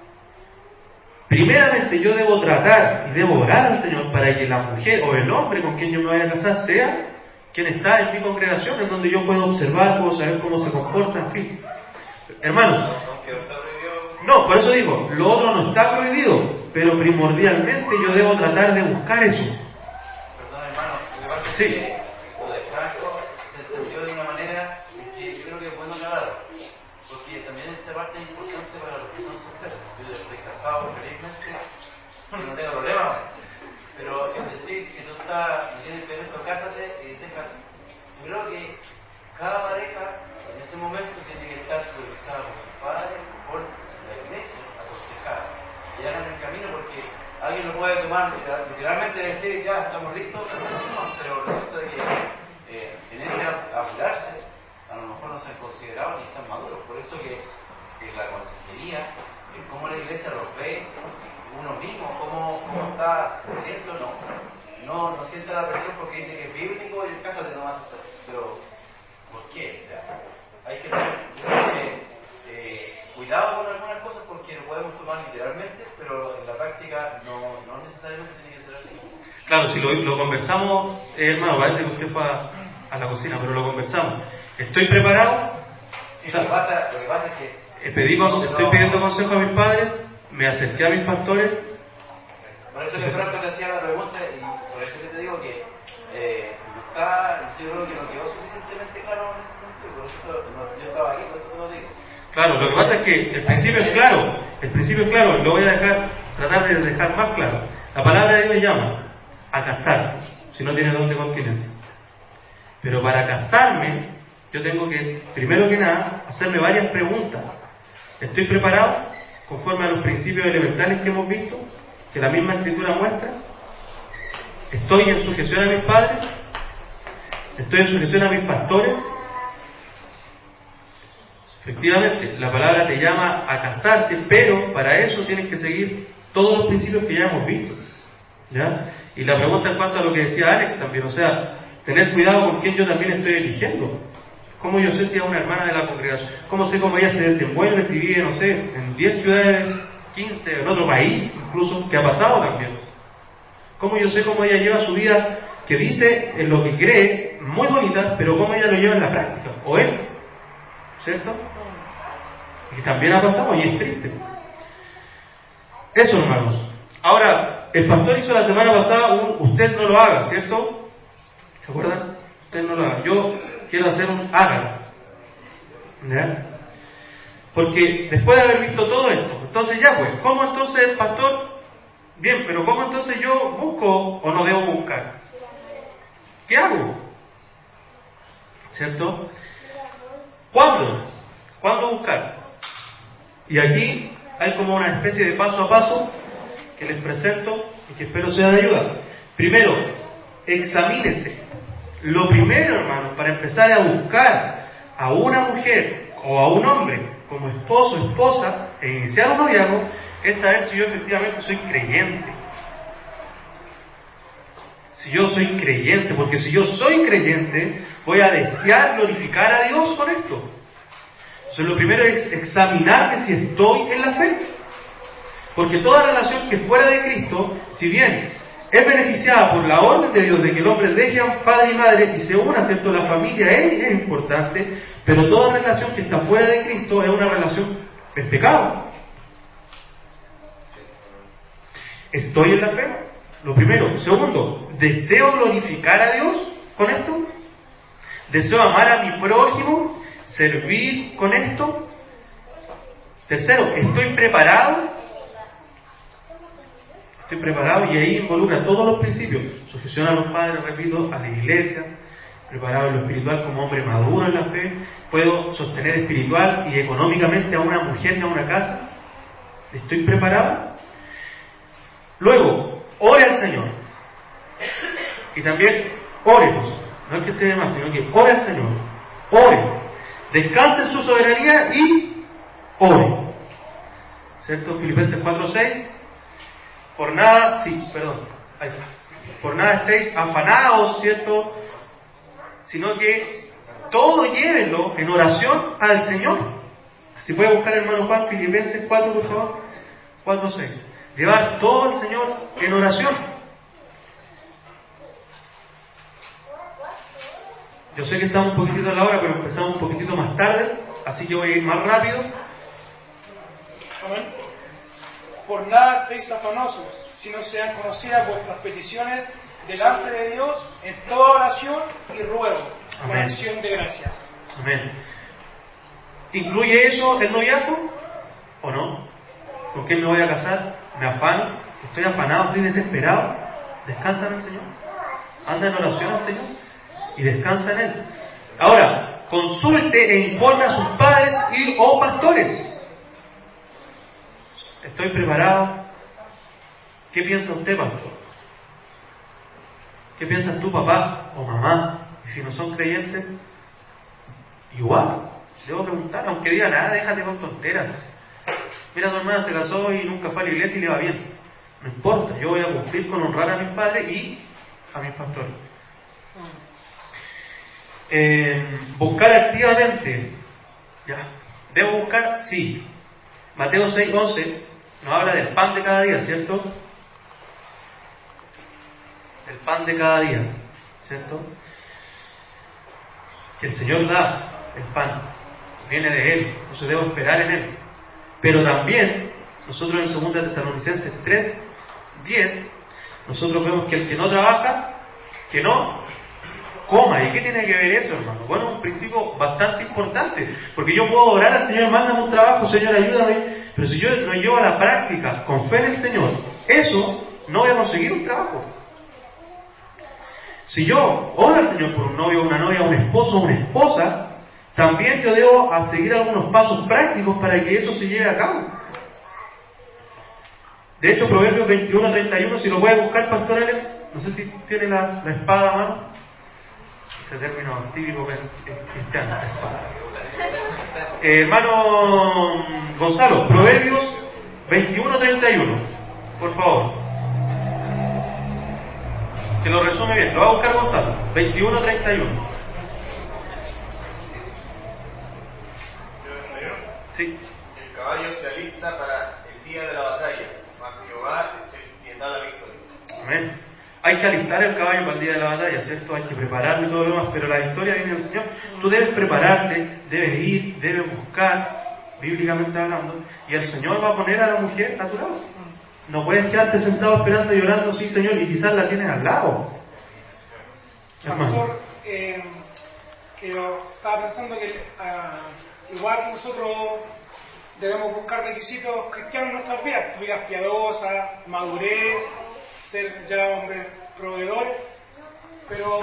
primeramente yo debo tratar y debo orar al Señor para que la mujer o el hombre con quien yo me vaya a casar sea quien está en mi congregación, en donde yo puedo observar, puedo saber cómo se comporta, en fin. Hermanos, no, por eso digo, lo otro no está prohibido, pero primordialmente yo debo tratar de buscar eso.
Perdón, hermano, lo que pasa es
Sí.
que lo de Franco se entendió de una manera que yo creo que es bueno aclararlo, porque también esta parte es importante para los que son solteros. Yo ya estoy casado felizmente, no tengo problema, pero es decir, que tú no tienes permiso, cásate y te casas. Yo creo que cada pareja en ese momento tiene que estar supervisada por sus padres, por la iglesia, aconsejada, y hagan el camino, porque alguien lo puede tomar literalmente decir, ya estamos listos, pero resulta de que en ese apurarse a lo mejor no se han considerado ni están maduros. Por eso que la consejería, cómo la iglesia los ve, uno mismo, cómo está siendo, no sienta la presión porque dice que es bíblico y el caso de no más. Pero, ¿por qué? O sea, hay que tener cuidado con algunas cosas porque lo podemos tomar literalmente, pero en la práctica no necesariamente tiene que ser así.
Claro, si lo conversamos, hermano, parece que usted fue a la cocina, pero lo conversamos. ¿Estoy preparado?
Sí, lo que pasa es que
estoy pidiendo consejo a mis padres, me acerqué a mis pastores.
Por eso de pronto te hacía la pregunta y por eso que te digo que yo creo que no quedó suficientemente claro en ese sentido, por eso yo estaba aquí, por eso te lo digo.
Claro, lo que pasa es que el principio es claro, lo voy a tratar de dejar más claro. La palabra de Dios llama a casar, si no tiene don de continencia. Pero para casarme, yo tengo que, primero que nada, hacerme varias preguntas. ¿Estoy preparado conforme a los principios elementales que hemos visto, que la misma Escritura muestra? ¿Estoy en sujeción a mis padres? ¿Estoy en sujeción a mis pastores? Efectivamente, la palabra te llama a casarte, pero para eso tienes que seguir todos los principios que ya hemos visto, ¿ya? Y la pregunta en cuanto a lo que decía Alex también, o sea, tener cuidado con quién yo también estoy eligiendo. ¿Cómo yo sé si es una hermana de la congregación? ¿Cómo sé cómo ella se desenvuelve si vive, no sé, en 10 ciudades, 15, en otro país, incluso, que ha pasado también? ¿Cómo yo sé cómo ella lleva su vida, que dice en lo que cree, muy bonita, pero cómo ella lo lleva en la práctica? ¿O él? ¿Cierto? Y también ha pasado y es triste. Eso, hermanos. Ahora, el pastor hizo la semana pasada usted no lo haga, ¿cierto? ¿Se acuerdan? Usted no lo haga. Yo quiero hacer un hágalo. ¿Ya? Porque después de haber visto todo esto, entonces ya pues, ¿cómo entonces, pastor? Bien, pero ¿cómo entonces yo busco o no debo buscar? ¿Qué hago? ¿Cierto? ¿Cuándo buscar? Y aquí hay como una especie de paso a paso que les presento y que espero sea de ayuda. Primero, examínese. Lo primero, hermanos, para empezar a buscar a una mujer o a un hombre como esposo o esposa e iniciar un noviazgo es saber si yo efectivamente soy creyente. Si yo soy creyente, porque si yo soy creyente, voy a desear glorificar a Dios con esto. Entonces lo primero es examinarme si estoy en la fe. Porque toda relación que fuera de Cristo, si bien es beneficiada por la orden de Dios de que el hombre deje a padre y madre y se una, ¿cierto? La familia es importante, pero toda relación que está fuera de Cristo es una relación de pecado. ¿Estoy en la fe? Lo primero. Segundo, ¿deseo glorificar a Dios con esto? ¿Deseo amar a mi prójimo? ¿Servir con esto? Tercero, ¿estoy preparado? Estoy preparado, y ahí involucra todos los principios. Sujeción a los padres, repito, a la iglesia, preparado en lo espiritual como hombre maduro en la fe, puedo sostener espiritual y económicamente a una mujer y a una casa. ¿Estoy preparado? Luego, ore al Señor. Y también ore, no es que esté de más, sino que ore al Señor. Ore. Descanse en su soberanía y ore. ¿Cierto? Filipenses 4:6. Por nada estéis afanados, ¿cierto? Sino que todo llévenlo en oración al Señor. Si puede buscar el hermano Juan, Filipenses 4, por favor. 4:6. Llevar todo al Señor en oración. Yo sé que estamos un poquitito a la hora, pero empezamos un poquitito más tarde, así que voy a ir más rápido.
Amén. Por nada estéis afanosos, sino sean conocidas vuestras peticiones delante de Dios en toda oración y ruego, con acción de gracias.
Amén. ¿Incluye eso el noviazgo o no? ¿Con quién me voy a casar? ¿Me afano? ¿Estoy afanado? ¿Estoy desesperado? Descansa en el Señor. Anda en oración al Señor y descansa en Él. Ahora, consulte e informe a sus padres o pastores. ¿Estoy preparado? ¿Qué piensa usted, pastor? ¿Qué piensas tú, papá o mamá? Y si no son creyentes, igual, debo preguntar, aunque diga nada, déjate con tonteras. Mira, tu hermana se casó y nunca fue a la iglesia y le va bien. No importa, yo voy a cumplir con honrar a mis padres y a mis pastores. Buscar activamente ¿Ya? ¿Debo buscar? Sí. Mateo 6:11 nos habla del pan de cada día, ¿cierto? El pan de cada día, ¿cierto? Que el Señor da el pan, viene de Él, entonces debo esperar en Él. Pero también, nosotros en 2 Tesalonicenses 3:10, nosotros vemos que el que no trabaja, que no coma. ¿Y qué tiene que ver eso, hermano? Bueno, un principio bastante importante, porque yo puedo orar al Señor, mándame un trabajo, Señor, ayúdame, pero si yo no llevo a la práctica con fe en el Señor, eso no voy a conseguir un trabajo. Si yo oro al Señor por un novio, una novia, un esposo, una esposa, también yo debo a seguir algunos pasos prácticos para que eso se lleve a cabo. De hecho, Proverbios 21:31, si lo puede buscar, Pastor Alex, no sé si tiene la espada a mano. Ese término típico cristiano, espada. Hermano Gonzalo, Proverbios 21:31, por favor. Que lo resume bien, lo va a buscar Gonzalo. 21:31. Sí.
El caballo se alista para el día de la batalla, mas Jehová es el quien da la victoria.
Amén. Hay que alistar el caballo para el día de la batalla, ¿cierto? Hay que prepararlo y todo lo demás, pero la victoria viene del Señor. Tú debes prepararte, debes ir, debes buscar, bíblicamente hablando, y el Señor va a poner a la mujer a tu lado. No puedes quedarte sentado esperando y llorando, sí, Señor, y quizás la tienes al lado.
Pastor, que yo estaba pensando que igual nosotros debemos buscar requisitos cristianos en nuestras vidas piadosas, madurez, ser ya hombres proveedores, pero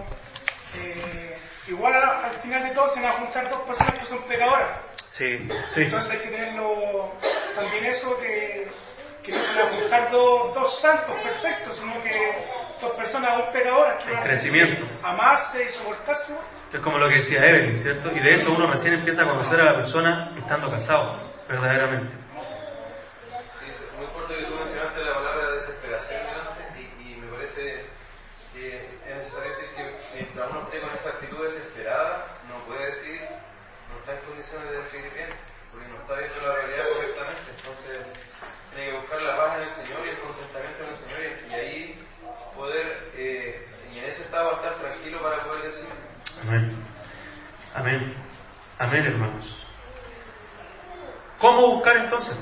igual al final de todo se van a juntar dos personas que son pecadoras.
Sí, sí.
Entonces hay que tenerlo también eso que no se van a juntar dos santos perfectos, sino que dos personas aún pecadoras que van a amarse y soportarse.
Es como lo que decía Evelyn, ¿cierto? Y de hecho uno recién empieza a conocer a la persona estando casado, verdaderamente.
Sí, es muy importante que tú mencionaste la palabra desesperación delante, y me parece que es necesario decir que mientras uno esté con esa actitud desesperada, no puede decidir, no está en condiciones de decidir bien, porque no está viendo la realidad correctamente. Entonces tiene que buscar la paz en el Señor y el contentamiento en el Señor, y ahí poder, y en ese estado estar tranquilo para poder decidir.
Amén. Amén. Amén, hermanos. ¿Cómo buscar entonces?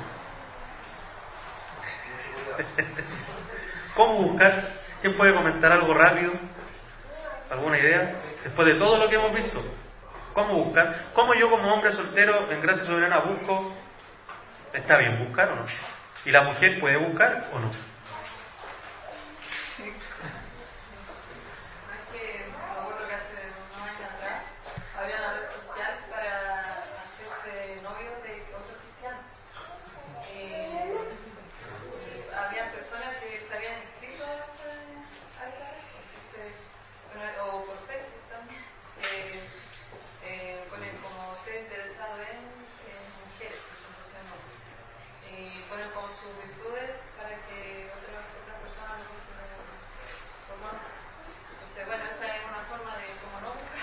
¿Cómo buscar? ¿Quién puede comentar algo rápido? ¿Alguna idea? Después de todo lo que hemos visto, ¿cómo buscar? ¿Cómo yo como hombre soltero en Gracia Soberana busco? ¿Está bien buscar o no? ¿Y la mujer puede buscar o no?
Había una red social para hacerse novios de otros cristianos. Había personas que se habían inscrito a esa red, o por Facebook también. Ponen como ser interesado en mujeres, ponen como sus virtudes para que otras personas lo conozcan. Entonces, bueno, esa es una forma de como no buscar.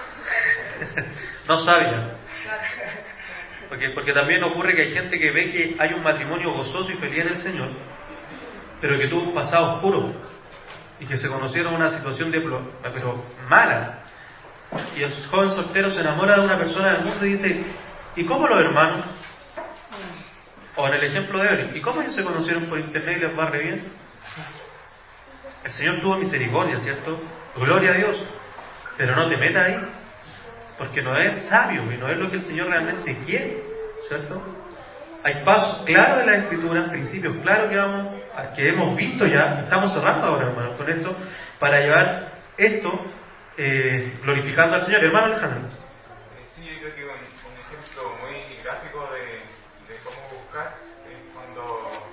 No sabia. Porque también ocurre que hay gente que ve que hay un matrimonio gozoso y feliz en el Señor, pero que tuvo un pasado oscuro y que se conocieron en una situación pero mala. Y el joven soltero se enamora de una persona del mundo y dice: ¿y cómo los hermanos? O en el ejemplo de Evelyn, ¿y cómo ellos se conocieron por internet y les va re bien? El Señor tuvo misericordia, ¿cierto? Gloria a Dios. Pero no te metas ahí, porque no es sabio y no es lo que el Señor realmente quiere, ¿cierto? Hay pasos claros en la Escritura, principios claros que hemos visto ya. Estamos cerrando ahora, hermano, con esto, para llevar esto glorificando al Señor. Hermano Alejandro.
Sí, yo creo que un ejemplo muy gráfico de cómo buscar es cuando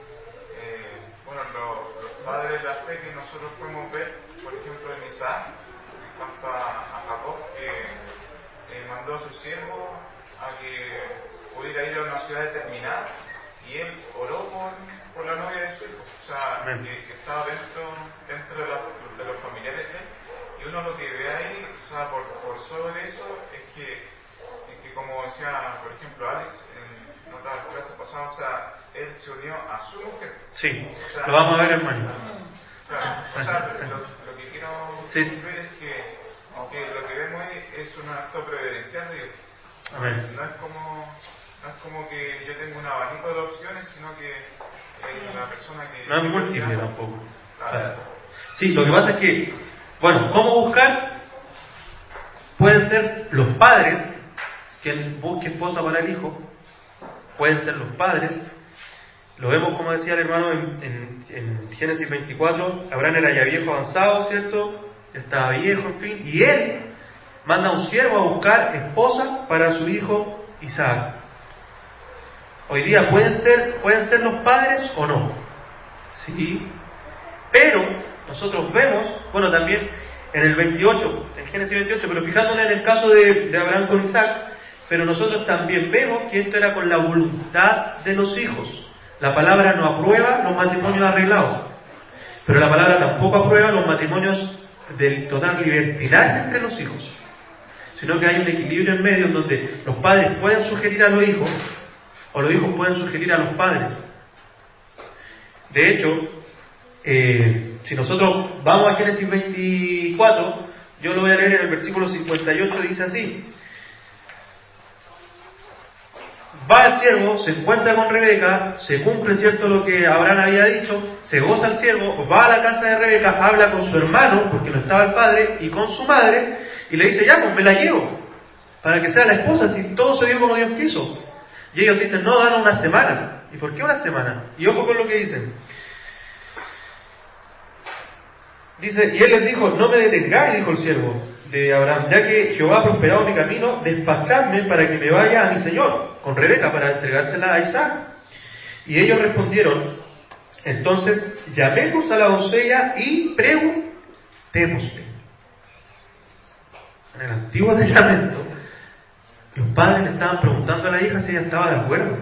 los padres de la fe que nosotros podemos ver, por ejemplo en Isaac, tanto a Jacob, que mandó a su siervo a que pudiera ir a una ciudad determinada, y él oró por la novia de su hijo, o sea, que estaba dentro de los familiares de él. Y uno lo que ve ahí, o sea, por sobre eso, es que que como decía, por ejemplo, Alex, en otras clases pasadas, o sea, él se unió a su mujer.
Sí,
o sea,
lo vamos a ver, hermano.
Claro, o sea, lo que quiero concluir es que lo que vemos es un acto preferencial de Dios.
Amén.
No es como que yo tengo un abanico de opciones, sino que la persona que...
No es múltiple tampoco.
Claro.
Sí, lo que pasa es que, bueno, ¿cómo buscar? Pueden ser los padres quien busque esposa para el hijo, pueden ser los padres. Lo vemos, como decía el hermano, en Génesis 24, Abraham era ya viejo avanzado, ¿cierto? Estaba viejo, en fin, y él manda a un siervo a buscar esposa para su hijo Isaac. Hoy día pueden ser los padres o no, sí, pero nosotros vemos, bueno, también en el 28, en Génesis 28, pero fijándonos en el caso de Abraham con Isaac, pero nosotros también vemos que esto era con la voluntad de los hijos. La palabra no aprueba los matrimonios arreglados, pero la palabra tampoco aprueba los matrimonios del total libertinaje entre los hijos, sino que hay un equilibrio en medio en donde los padres pueden sugerir a los hijos, o los hijos pueden sugerir a los padres. De hecho, si nosotros vamos a Génesis 24, yo lo voy a leer en el versículo 58, dice así: va el siervo, se encuentra con Rebeca, se cumple cierto lo que Abraham había dicho, se goza el siervo, va a la casa de Rebeca, habla con su hermano, porque no estaba el padre, y con su madre, y le dice: ya, pues me la llevo, para que sea la esposa, si todo se dio como Dios quiso. Y ellos dicen: no, dan una semana. ¿Y por qué una semana? Y ojo con lo que dicen. Dice, y él les dijo: no me detengáis, dijo el siervo de Abraham, ya que Jehová ha prosperado mi camino, despachadme para que me vaya a mi señor, con Rebeca, para entregársela a Isaac. Y ellos respondieron: entonces llamemos a la doncella y preguntémosle. En el Antiguo Testamento, los padres le estaban preguntando a la hija si ella estaba de acuerdo.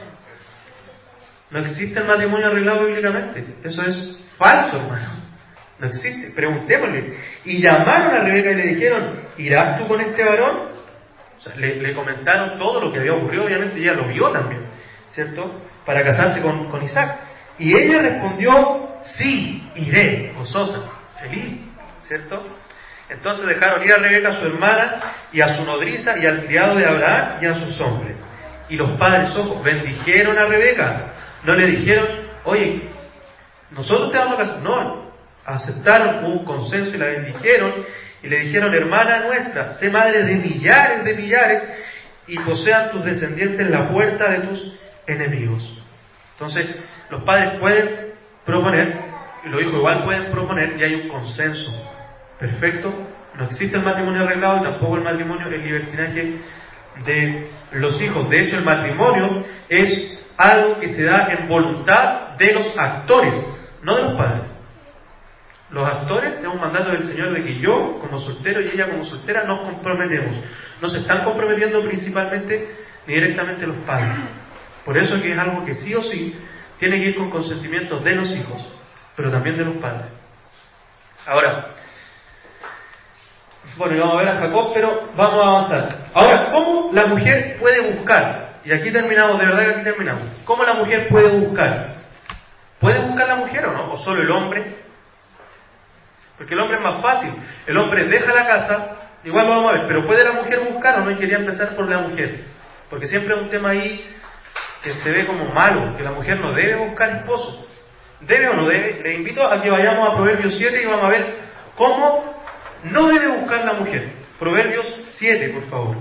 No existe el matrimonio arreglado bíblicamente. Eso es falso, hermano. No existe. Preguntémosle. Y llamaron a Rebeca y le dijeron: ¿irás tú con este varón? O sea, le comentaron todo lo que había ocurrido, obviamente, y ella lo vio también, ¿cierto? Para casarse con Isaac. Y ella respondió: sí, iré, gozosa, feliz, ¿cierto? Entonces dejaron ir a Rebeca, a su hermana, y a su nodriza, y al criado de Abraham, y a sus hombres. Y los padres, ojo, bendijeron a Rebeca. No le dijeron: oye, nosotros te vamos a casar. No, aceptaron un consenso y la bendijeron, y le dijeron: hermana nuestra, sé madre de millares, y posean tus descendientes la puerta de tus enemigos. Entonces, los padres pueden proponer, y los hijos igual pueden proponer, y hay un consenso perfecto. No existe el matrimonio arreglado y tampoco el matrimonio, el libertinaje de los hijos. De hecho, el matrimonio es algo que se da en voluntad de los actores, no de los padres. Los actores es un mandato del Señor de que yo, como soltero, y ella como soltera, nos comprometemos. No se están comprometiendo principalmente ni directamente los padres. Por eso que es algo que sí o sí tiene que ir con consentimiento de los hijos, pero también de los padres. Ahora, bueno, y vamos a ver a Jacob, pero vamos a avanzar. Ahora, ¿cómo la mujer puede buscar? Y aquí terminamos, de verdad que aquí terminamos. ¿Cómo la mujer puede buscar? ¿Puede buscar la mujer o no? ¿O solo el hombre? Porque el hombre es más fácil. El hombre deja la casa, igual lo vamos a ver, pero ¿puede la mujer buscar o no? Y quería empezar por la mujer, porque siempre es un tema ahí que se ve como malo, que la mujer no debe buscar esposo. ¿Debe o no debe? Les invito a que vayamos a Proverbios 7 y vamos a ver cómo no debe buscar la mujer. Proverbios 7, por favor.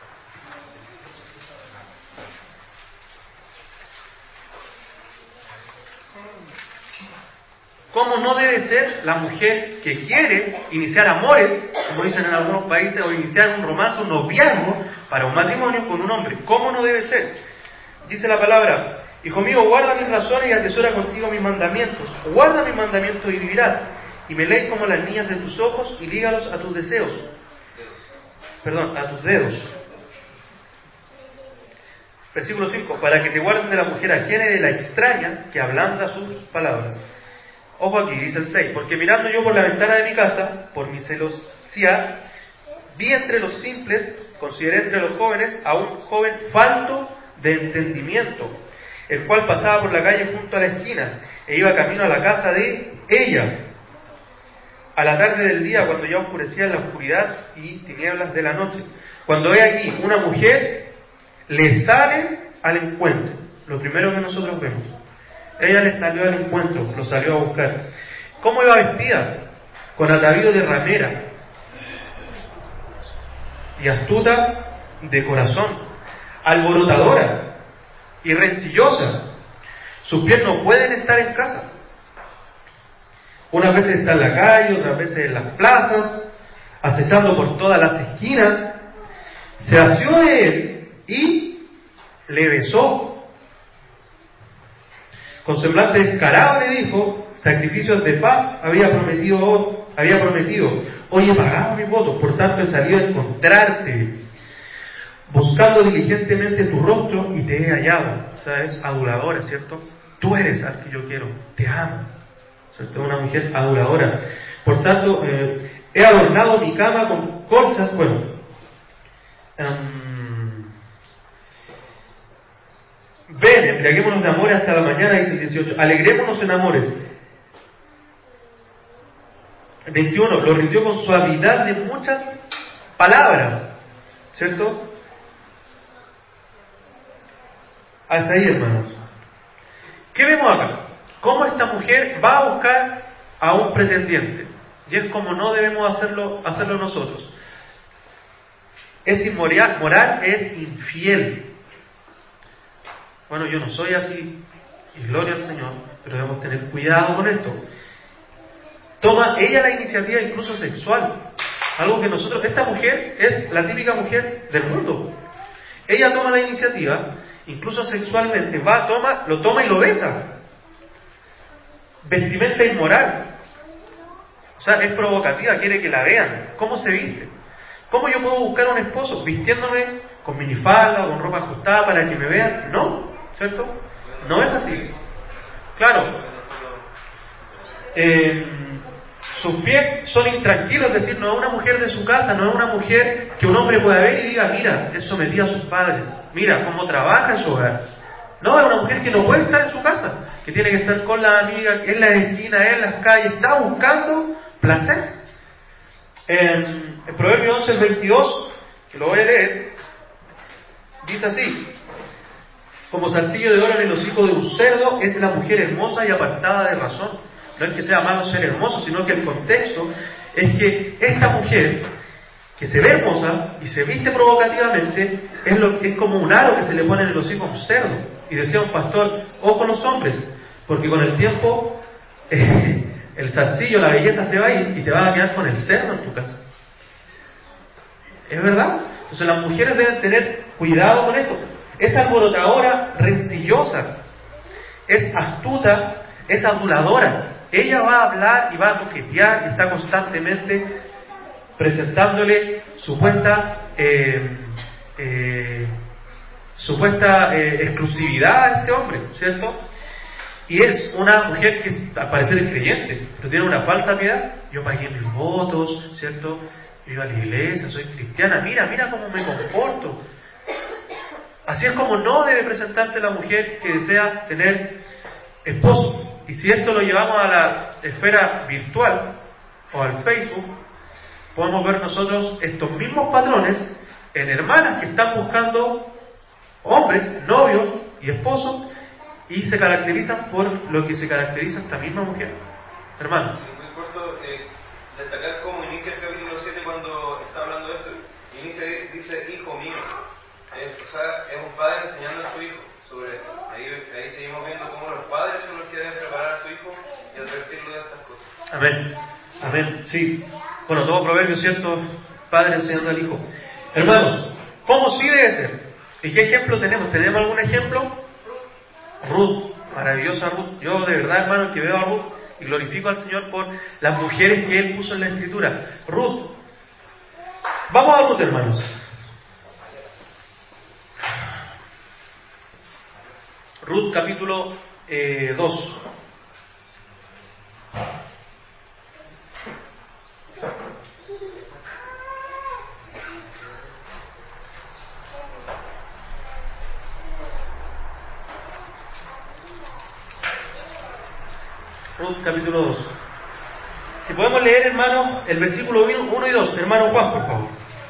¿Cómo no debe ser la mujer que quiere iniciar amores, como dicen en algunos países, o iniciar un romance, un noviazgo para un matrimonio con un hombre? ¿Cómo no debe ser? Dice la palabra: hijo mío, guarda mis razones y atesora contigo mis mandamientos. Guarda mis mandamientos y vivirás. Y me lees como las niñas de tus ojos y lígalos a tus deseos. A tus dedos. Versículo 5. Para que te guardes de la mujer ajena y de la extraña que ablanda sus palabras. Ojo aquí, dice el 6. Porque mirando yo por la ventana de mi casa, por mi celosidad, vi entre los simples consideré entre los jóvenes a un joven falto de entendimiento, el cual pasaba por la calle junto a la esquina e iba camino a la casa de ella. A la tarde del día, cuando ya oscurecía la oscuridad y tinieblas de la noche, cuando ve aquí una mujer, le sale al encuentro. Lo primero que nosotros vemos, ella le salió al encuentro, lo salió a buscar. ¿Cómo iba vestida? Con atavío de ramera y astuta de corazón, alborotadora y rencillosa. Sus pies no pueden estar en casa. Unas veces está en la calle, otras veces en las plazas, acechando por todas las esquinas. Se asió de él y le besó. Con semblante descarado le dijo: sacrificios de paz había prometido. Hoy he pagado mis votos, por tanto he salido a encontrarte, buscando diligentemente tu rostro, y te he hallado. O sea, es aduladora, ¿cierto? Tú eres al que yo quiero, te amo. ¿Cierto? Una mujer aduladora. Por tanto, he adornado mi cama con colchas. Bueno, ven, embriaguémonos de amores hasta la mañana, dice el 18. Alegrémonos en amores. 21. Lo rindió con suavidad de muchas palabras. ¿Cierto? Hasta ahí, hermanos. ¿Qué vemos acá? Cómo esta mujer va a buscar a un pretendiente. Y es como no debemos hacerlo nosotros. Es inmoral, es infiel. Bueno, yo no soy así, y gloria al Señor, pero debemos tener cuidado con esto. Toma ella la iniciativa incluso sexual. Algo que esta mujer es la típica mujer del mundo. Ella toma la iniciativa, incluso sexualmente, lo toma y lo besa. Vestimenta inmoral. O sea, es provocativa, quiere que la vean. ¿Cómo se viste? ¿Cómo yo puedo buscar un esposo? ¿Vistiéndome con minifalda, con ropa ajustada para que me vean? No, ¿cierto? No es así. Claro. Sus pies son intranquilos, es decir, no es una mujer de su casa, no es una mujer que un hombre pueda ver y diga: mira, es sometida a sus padres, mira cómo trabaja en su hogar. No, es una mujer que no puede estar en su casa, que tiene que estar con la amiga, en las esquinas, en las calles, está buscando placer. En Proverbios 11, el 22, que lo voy a leer, dice así: como zarcillo de oro en el hocico de un cerdo es la mujer hermosa y apartada de razón. No es que sea malo ser hermoso, sino que el contexto es que esta mujer, que se ve hermosa y se viste provocativamente, es como un aro que se le pone en el hocico a un cerdo. Y decía un pastor: ojo con los hombres, porque con el tiempo el zarcillo, la belleza se va a ir y te vas a quedar con el cerdo en tu casa. ¿Es verdad? Entonces las mujeres deben tener cuidado con esto. Es alborotadora, rencillosa, es astuta, es aduladora. Ella va a hablar y va a toquetear y está constantemente presentándole supuesta exclusividad a este hombre, ¿cierto? Y es una mujer que al parecer es creyente, pero tiene una falsa piedad. Yo pagué mis votos, ¿cierto? Yo iba a la iglesia, soy cristiana, mira cómo me comporto. Así es como no debe presentarse la mujer que desea tener esposo. Y si esto lo llevamos a la esfera virtual o al Facebook, podemos ver nosotros estos mismos patrones en hermanas que están buscando hombres, novios y esposos, y se caracterizan por lo que se caracteriza esta misma mujer. Hermanos.
Muy corto, destacar cómo inicia el capítulo 7 cuando está hablando de esto. Dice: hijo mío. O sea, es un padre enseñando a su hijo sobre esto. Ahí seguimos viendo cómo los padres son los que deben preparar a su hijo y advertirlo de estas cosas.
Amén. Amén. Sí. Bueno, todo proverbio, ¿cierto? Padre enseñando al hijo. Hermanos, ¿cómo sí debe ser? ¿Y qué ejemplo tenemos? ¿Tenemos algún ejemplo? Ruth, maravillosa Ruth. Yo de verdad, hermano, que veo a Ruth y glorifico al Señor por las mujeres que Él puso en la Escritura. Ruth. Vamos a Ruth, hermanos. Ruth capítulo 2. Ruth capítulo 2. Si podemos leer, hermanos, el versículo 1 y 2. Hermano Juan, por favor.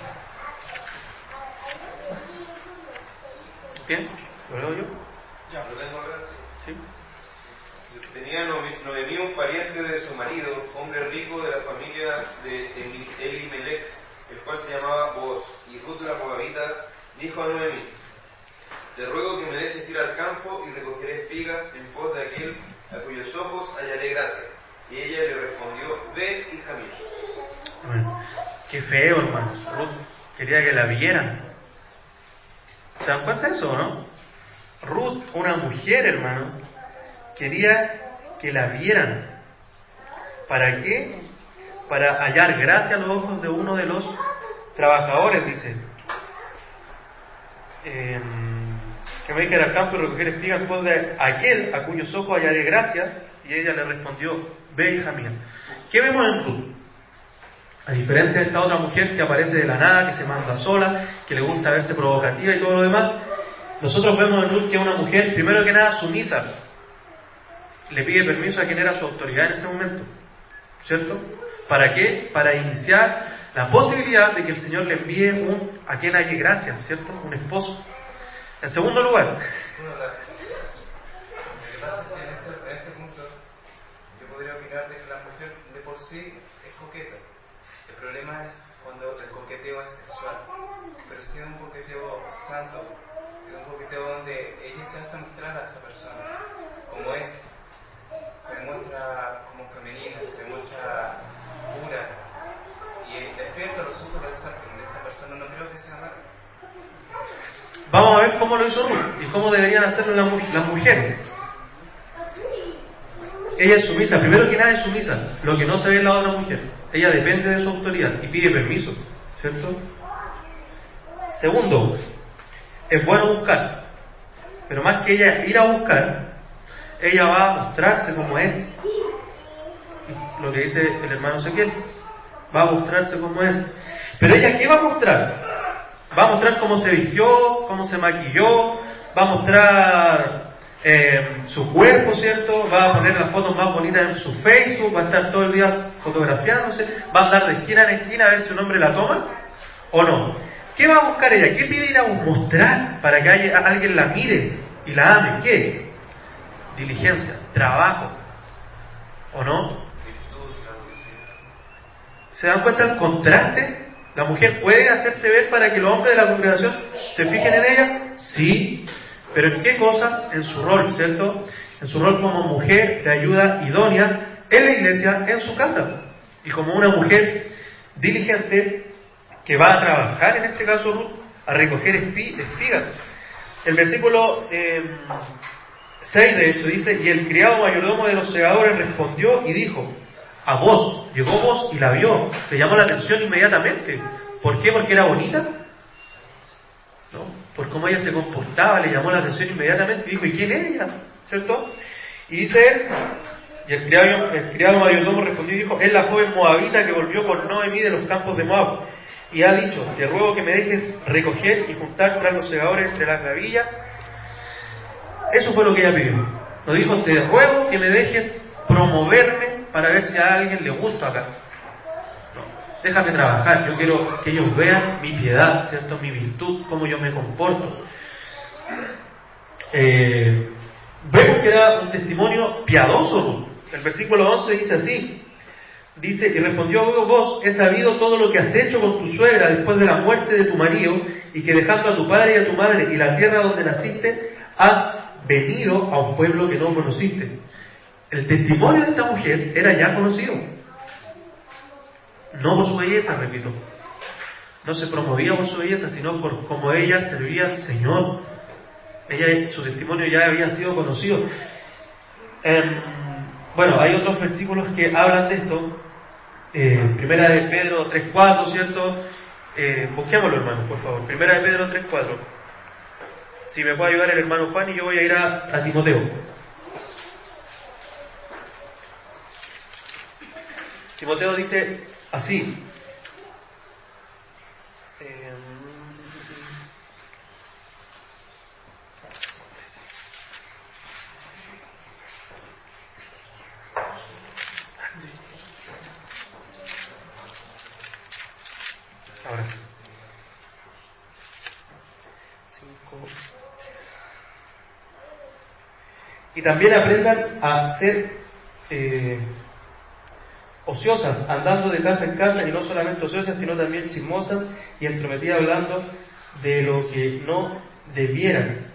¿Bien? ¿Lo leo yo?
Ya. ¿Lo tengo acá?
Sí.
Tenía Noemí un pariente de su marido, hombre rico de la familia de Elimelech, el cual se llamaba Booz. Y Ruth la Moabita dijo a Noemí: te ruego que me dejes ir al campo y recogeré espigas en pos de aquel a cuyos ojos hallaré gracia. Y ella le respondió: ve, hija mía.
Bueno, qué feo, hermanos. Ruth quería que la vieran. ¿Se dan cuenta de eso, no? Ruth, una mujer, hermanos, quería que la vieran. ¿Para qué? Para hallar gracia a los ojos de uno de los trabajadores, dice. Que me deje ir al campo y recoger espigas en pos de aquel a cuyos ojos hallaré gracia. Y ella le respondió: ve, hija mía. ¿Qué vemos en Ruth? A diferencia de esta otra mujer que aparece de la nada, que se manda sola, que le gusta verse provocativa y todo lo demás, nosotros vemos en Ruth que es una mujer, primero que nada, sumisa. Le pide permiso a quien era su autoridad en ese momento, ¿cierto? ¿Para qué? Para iniciar la posibilidad de que el Señor le envíe a quien halle gracia, ¿cierto? Un esposo. En segundo lugar,
Lo que pasa es que en este punto yo podría opinar de que la mujer de por sí es coqueta. El problema es cuando el coqueteo es sexual, pero si es un coqueteo santo, es un coqueteo donde ella se hace mostrar a esa persona como es, se muestra como femenina, se muestra pura y despierta los ojos de esa persona. No creo que sea malo.
vamos a ver cómo lo hizo Ruth y cómo deberían hacerlo las mujeres. Ella es sumisa, primero que nada es sumisa, lo que no se ve en la otra mujer. Ella depende de su autoridad y pide permiso, ¿cierto? Segundo, es bueno buscar, pero más que ella ir a buscar, ella va a mostrarse como es. Lo que dice el hermano Ezequiel, va a mostrarse como es. Pero ella, ¿qué va a mostrar? Va a mostrar cómo se vistió, cómo se maquilló, va a mostrar su cuerpo, ¿cierto? Va a poner las fotos más bonitas en su Facebook, va a estar todo el día fotografiándose, va a andar de esquina en esquina a ver si un hombre la toma o no. ¿Qué va a buscar ella? ¿Qué pide ir a mostrar para que alguien la mire y la ame? ¿Qué? Diligencia, trabajo, ¿o no? ¿Se dan cuenta del contraste? ¿La mujer puede hacerse ver para que los hombres de la congregación se fijen en ella? Sí, pero ¿en qué cosas? En su rol, ¿cierto? En su rol como mujer de ayuda idónea en la iglesia, en su casa. Y como una mujer diligente que va a trabajar, en este caso Ruth, a recoger espigas. El versículo 6 de hecho dice: y el criado mayordomo de los segadores respondió y dijo a Booz. Llegó Booz y la vio, le llamó la atención inmediatamente. ¿Por qué? ¿Porque era bonita? No, por cómo ella se comportaba, le llamó la atención inmediatamente y dijo: ¿y quién es ella? ¿Cierto? Y dice él, y el criado mayordomo respondió y dijo: es la joven moabita que volvió con Noemí de los campos de Moab, y ha dicho: te ruego que me dejes recoger y juntar tras los segadores entre las gavillas. Eso fue lo que ella pidió. No dijo: te ruego que me dejes promoverme para ver si a alguien le gusta acá. No, déjame trabajar, yo quiero que ellos vean mi piedad, ¿cierto? Mi virtud, cómo yo me comporto. Vemos que era un testimonio piadoso. El versículo 11 dice así. Dice: y respondió Booz: he sabido todo lo que has hecho con tu suegra después de la muerte de tu marido, y que dejando a tu padre y a tu madre y la tierra donde naciste, has venido a un pueblo que no conociste. El testimonio de esta mujer era ya conocido. No por su belleza, repito. No se promovía por su belleza, sino por cómo ella servía al Señor. Su testimonio ya había sido conocido. Bueno, hay otros versículos que hablan de esto. Primera de Pedro 3.4, ¿cierto? Busquémoslo, hermano, por favor. Primera de Pedro 3.4. Si me puede ayudar el hermano Juan, y yo voy a ir a Timoteo. Timoteo dice así. Y también aprendan a ser ociosas, andando de casa en casa, y no solamente ociosas, sino también chismosas y entrometidas, hablando de lo que no debieran.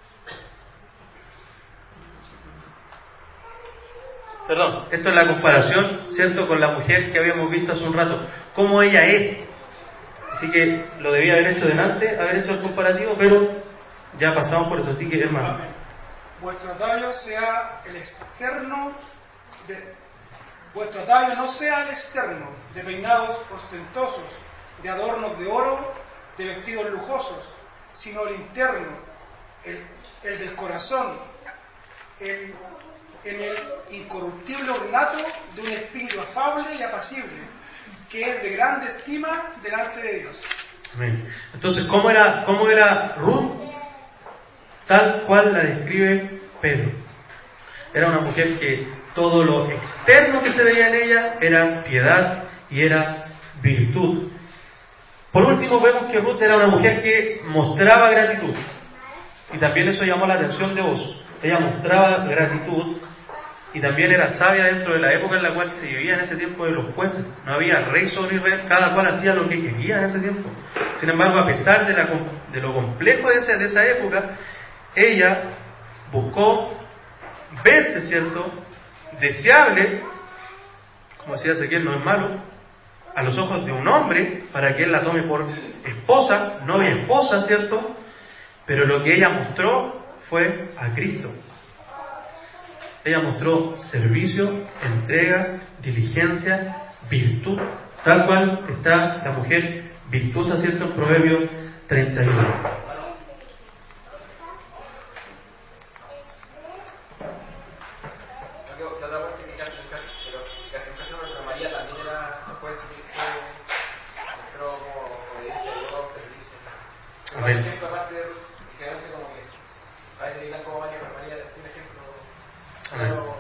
Perdón, esto es la comparación, ¿cierto?, con la mujer que habíamos visto hace un rato, cómo ella es. Así que lo debía haber hecho delante, haber hecho el comparativo, pero ya pasamos por eso, así que hermano.
Vuestro atavío sea el externo vuestro atavío no sea el externo, de peinados ostentosos, de adornos de oro, de vestidos lujosos, sino el interno, el del corazón, en el incorruptible ornato de un espíritu afable y apacible, que es de grande estima delante de Dios.
Amén. Entonces, ¿cómo era Ruth? Tal cual la describe Pedro. Era una mujer que todo lo externo que se veía en ella era piedad y era virtud. Por último, vemos que Ruth era una mujer que mostraba gratitud. Y también eso llamó la atención de vos. Ella mostraba gratitud y también era sabia dentro de la época en la cual se vivía en ese tiempo de los jueces. No había rey sobre Israel, cada cual hacía lo que quería en ese tiempo. Sin embargo, a pesar de lo complejo de esa época, ella buscó verse, ¿cierto?, deseable, como decía Ezequiel, no es malo, a los ojos de un hombre, para que él la tome por esposa, novia esposa, ¿cierto? Pero lo que ella mostró fue a Cristo. Ella mostró servicio, entrega, diligencia, virtud, tal cual está la mujer virtuosa, ¿cierto?, en Proverbios 31.
Amén. Ejemplo, aparte de generalmente como que a veces digan como María, pero María es un ejemplo claro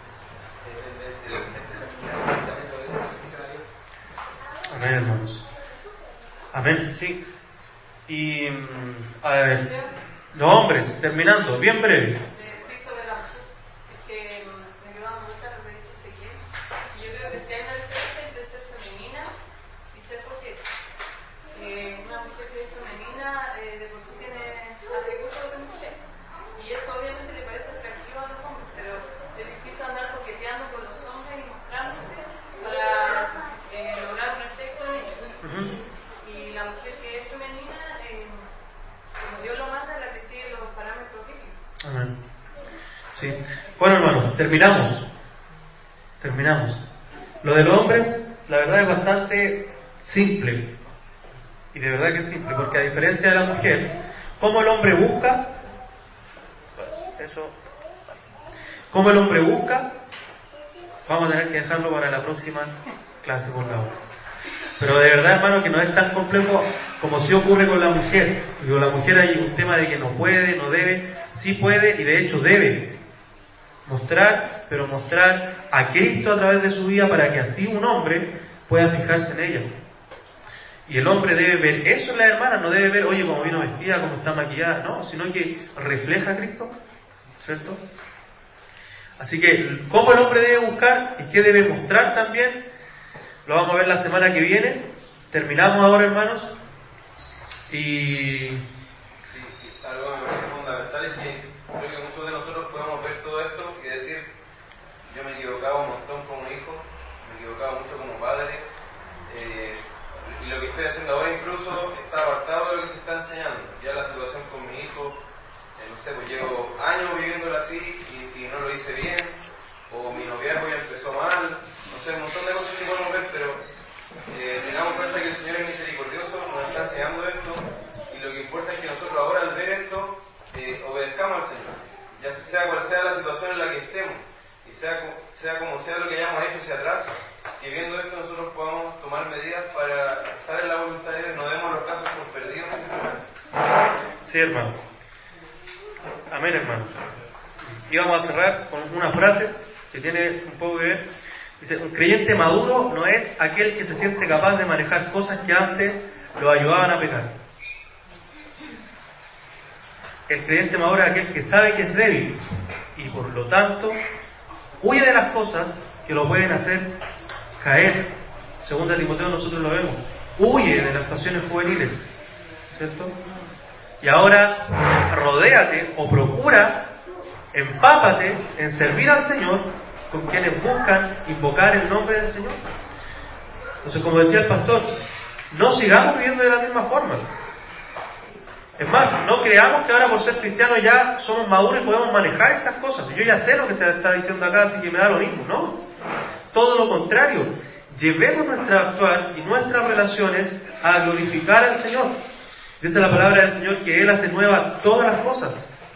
del servicio a Dios.
Amén, hermanos. Amén, sí. Y a ver, los hombres, terminando, bien breve.
Sí, sobre la mujer, es que me quedaba mucho lo que dice Ezequiel. Yo creo que si hay una diferencia entre ser femenina y ser coqueta. Una mujer que es femenina de por sí tiene atributos de mujer, y eso obviamente le parece atractivo a los hombres, pero es distinto andar coqueteando con los hombres y mostrándose para lograr un efecto en ellos. Y la mujer que es femenina, como Dios lo manda, es la que sigue los parámetros bíblicos.
Amén. Sí. Bueno, hermanos, terminamos. Lo de los hombres, la verdad es bastante simple. Y de verdad que es simple, porque a diferencia de la mujer, ¿cómo el hombre busca? ¿Cómo el hombre busca? Vamos a tener que dejarlo para la próxima clase, por favor. Pero de verdad, hermano, que no es tan complejo como si ocurre con la mujer. Y con la mujer hay un tema de que no puede, no debe, sí puede y de hecho debe mostrar, pero mostrar a Cristo a través de su vida para que así un hombre pueda fijarse en ella. Y el hombre debe ver eso en la hermana, no debe ver, oye, cómo vino vestida, cómo está maquillada, no, sino que refleja a Cristo, ¿cierto? Así que, ¿cómo el hombre debe buscar y qué debe mostrar también? Lo vamos a ver la semana que viene. Terminamos ahora, hermanos. Y
algo que me parece fundamental es que creo que muchos de nosotros podemos ver todo esto y decir, yo me he equivocado un montón como hijo, me he equivocado mucho como padre, y lo que estoy haciendo ahora incluso está apartado de lo que se está enseñando. Ya la situación con mi hijo, no sé, pues llevo años viviéndolo así y no lo hice bien, o mi noviazgo ya empezó mal, no sé, un montón de cosas que podemos ver, pero tengamos en cuenta que el Señor es misericordioso, nos está enseñando esto, y lo que importa es que nosotros ahora al ver esto, obedezcamos al Señor, ya sea cual sea la situación en la que estemos, y sea como sea lo que hayamos hecho hacia atrás, que viendo esto nosotros podamos tomar medidas para estar en la voluntad de Dios, no demos los casos por perdidos.
sí, hermano. Amén, hermano. Y vamos a cerrar con una frase que tiene un poco que ver. Dice, un creyente maduro no es aquel que se siente capaz de manejar cosas que antes lo ayudaban a pecar. El creyente maduro es aquel que sabe que es débil y Por lo tanto, huye de las cosas que lo pueden hacer caer. Según Timoteo nosotros lo vemos. Huye de las pasiones juveniles, ¿cierto? Y ahora rodéate o procura, empápate en servir al Señor con quienes buscan invocar el nombre del Señor. Entonces, como decía el pastor, no sigamos viviendo de la misma forma. Es más, no creamos que ahora por ser cristianos ya somos maduros y podemos manejar estas cosas. Yo ya sé lo que se está diciendo acá, así que me da lo mismo. No, todo lo contrario. Llevemos nuestro actuar y nuestras relaciones a glorificar al Señor. Dice la palabra del Señor que Él hace nuevas todas las cosas.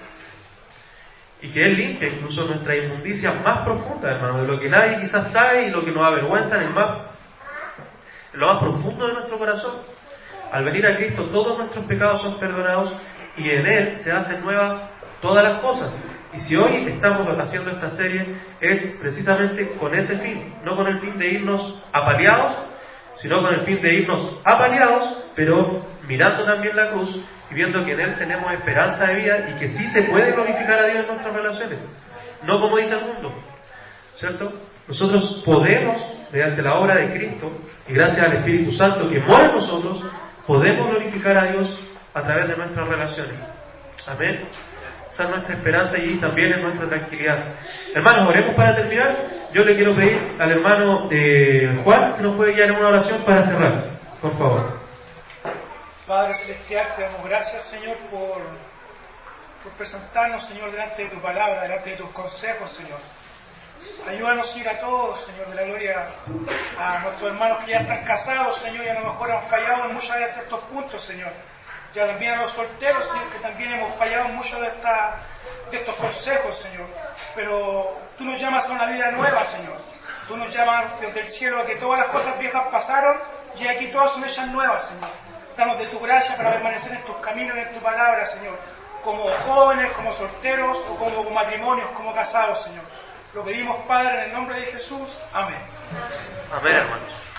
Y que Él limpia incluso nuestras inmundicias más profundas, hermano, de lo que nadie quizás sabe y lo que nos avergüenza en lo más profundo de nuestro corazón. Al venir a Cristo todos nuestros pecados son perdonados y en Él se hacen nuevas todas las cosas. Y si hoy estamos haciendo esta serie es precisamente con ese fin, no con el fin de irnos apaleados, sino con el fin de irnos apaleados, pero mirando también la cruz y viendo que en Él tenemos esperanza de vida y que sí se puede glorificar a Dios en nuestras relaciones, no como dice el mundo, ¿cierto? Nosotros podemos, mediante la obra de Cristo y gracias al Espíritu Santo que mora en nosotros, podemos glorificar a Dios a través de nuestras relaciones. Amén. Esa es nuestra esperanza y también es nuestra tranquilidad. Hermanos, oremos para terminar. Yo le quiero pedir al hermano Juan si nos puede guiar en una oración para cerrar, por favor.
Padre Celestial, te damos gracias, Señor, por presentarnos, Señor, delante de tu palabra, delante de tus consejos, Señor. Ayúdanos a ir a todos, Señor, de la gloria, a nuestros hermanos que ya están casados, Señor, y a lo mejor han fallado en muchos de estos puntos, Señor. Y también a los solteros, Señor, que también hemos fallado en muchos de estos consejos, Señor. Pero tú nos llamas a una vida nueva, Señor. Tú nos llamas desde el cielo a que todas las cosas viejas pasaron y aquí todas son hechas nuevas, Señor. Danos de tu gracia para permanecer en tus caminos y en tu palabra, Señor. Como jóvenes, como solteros, o como matrimonios, como casados, Señor. Lo pedimos, Padre, en el nombre de Jesús. Amén.
Amén, hermanos.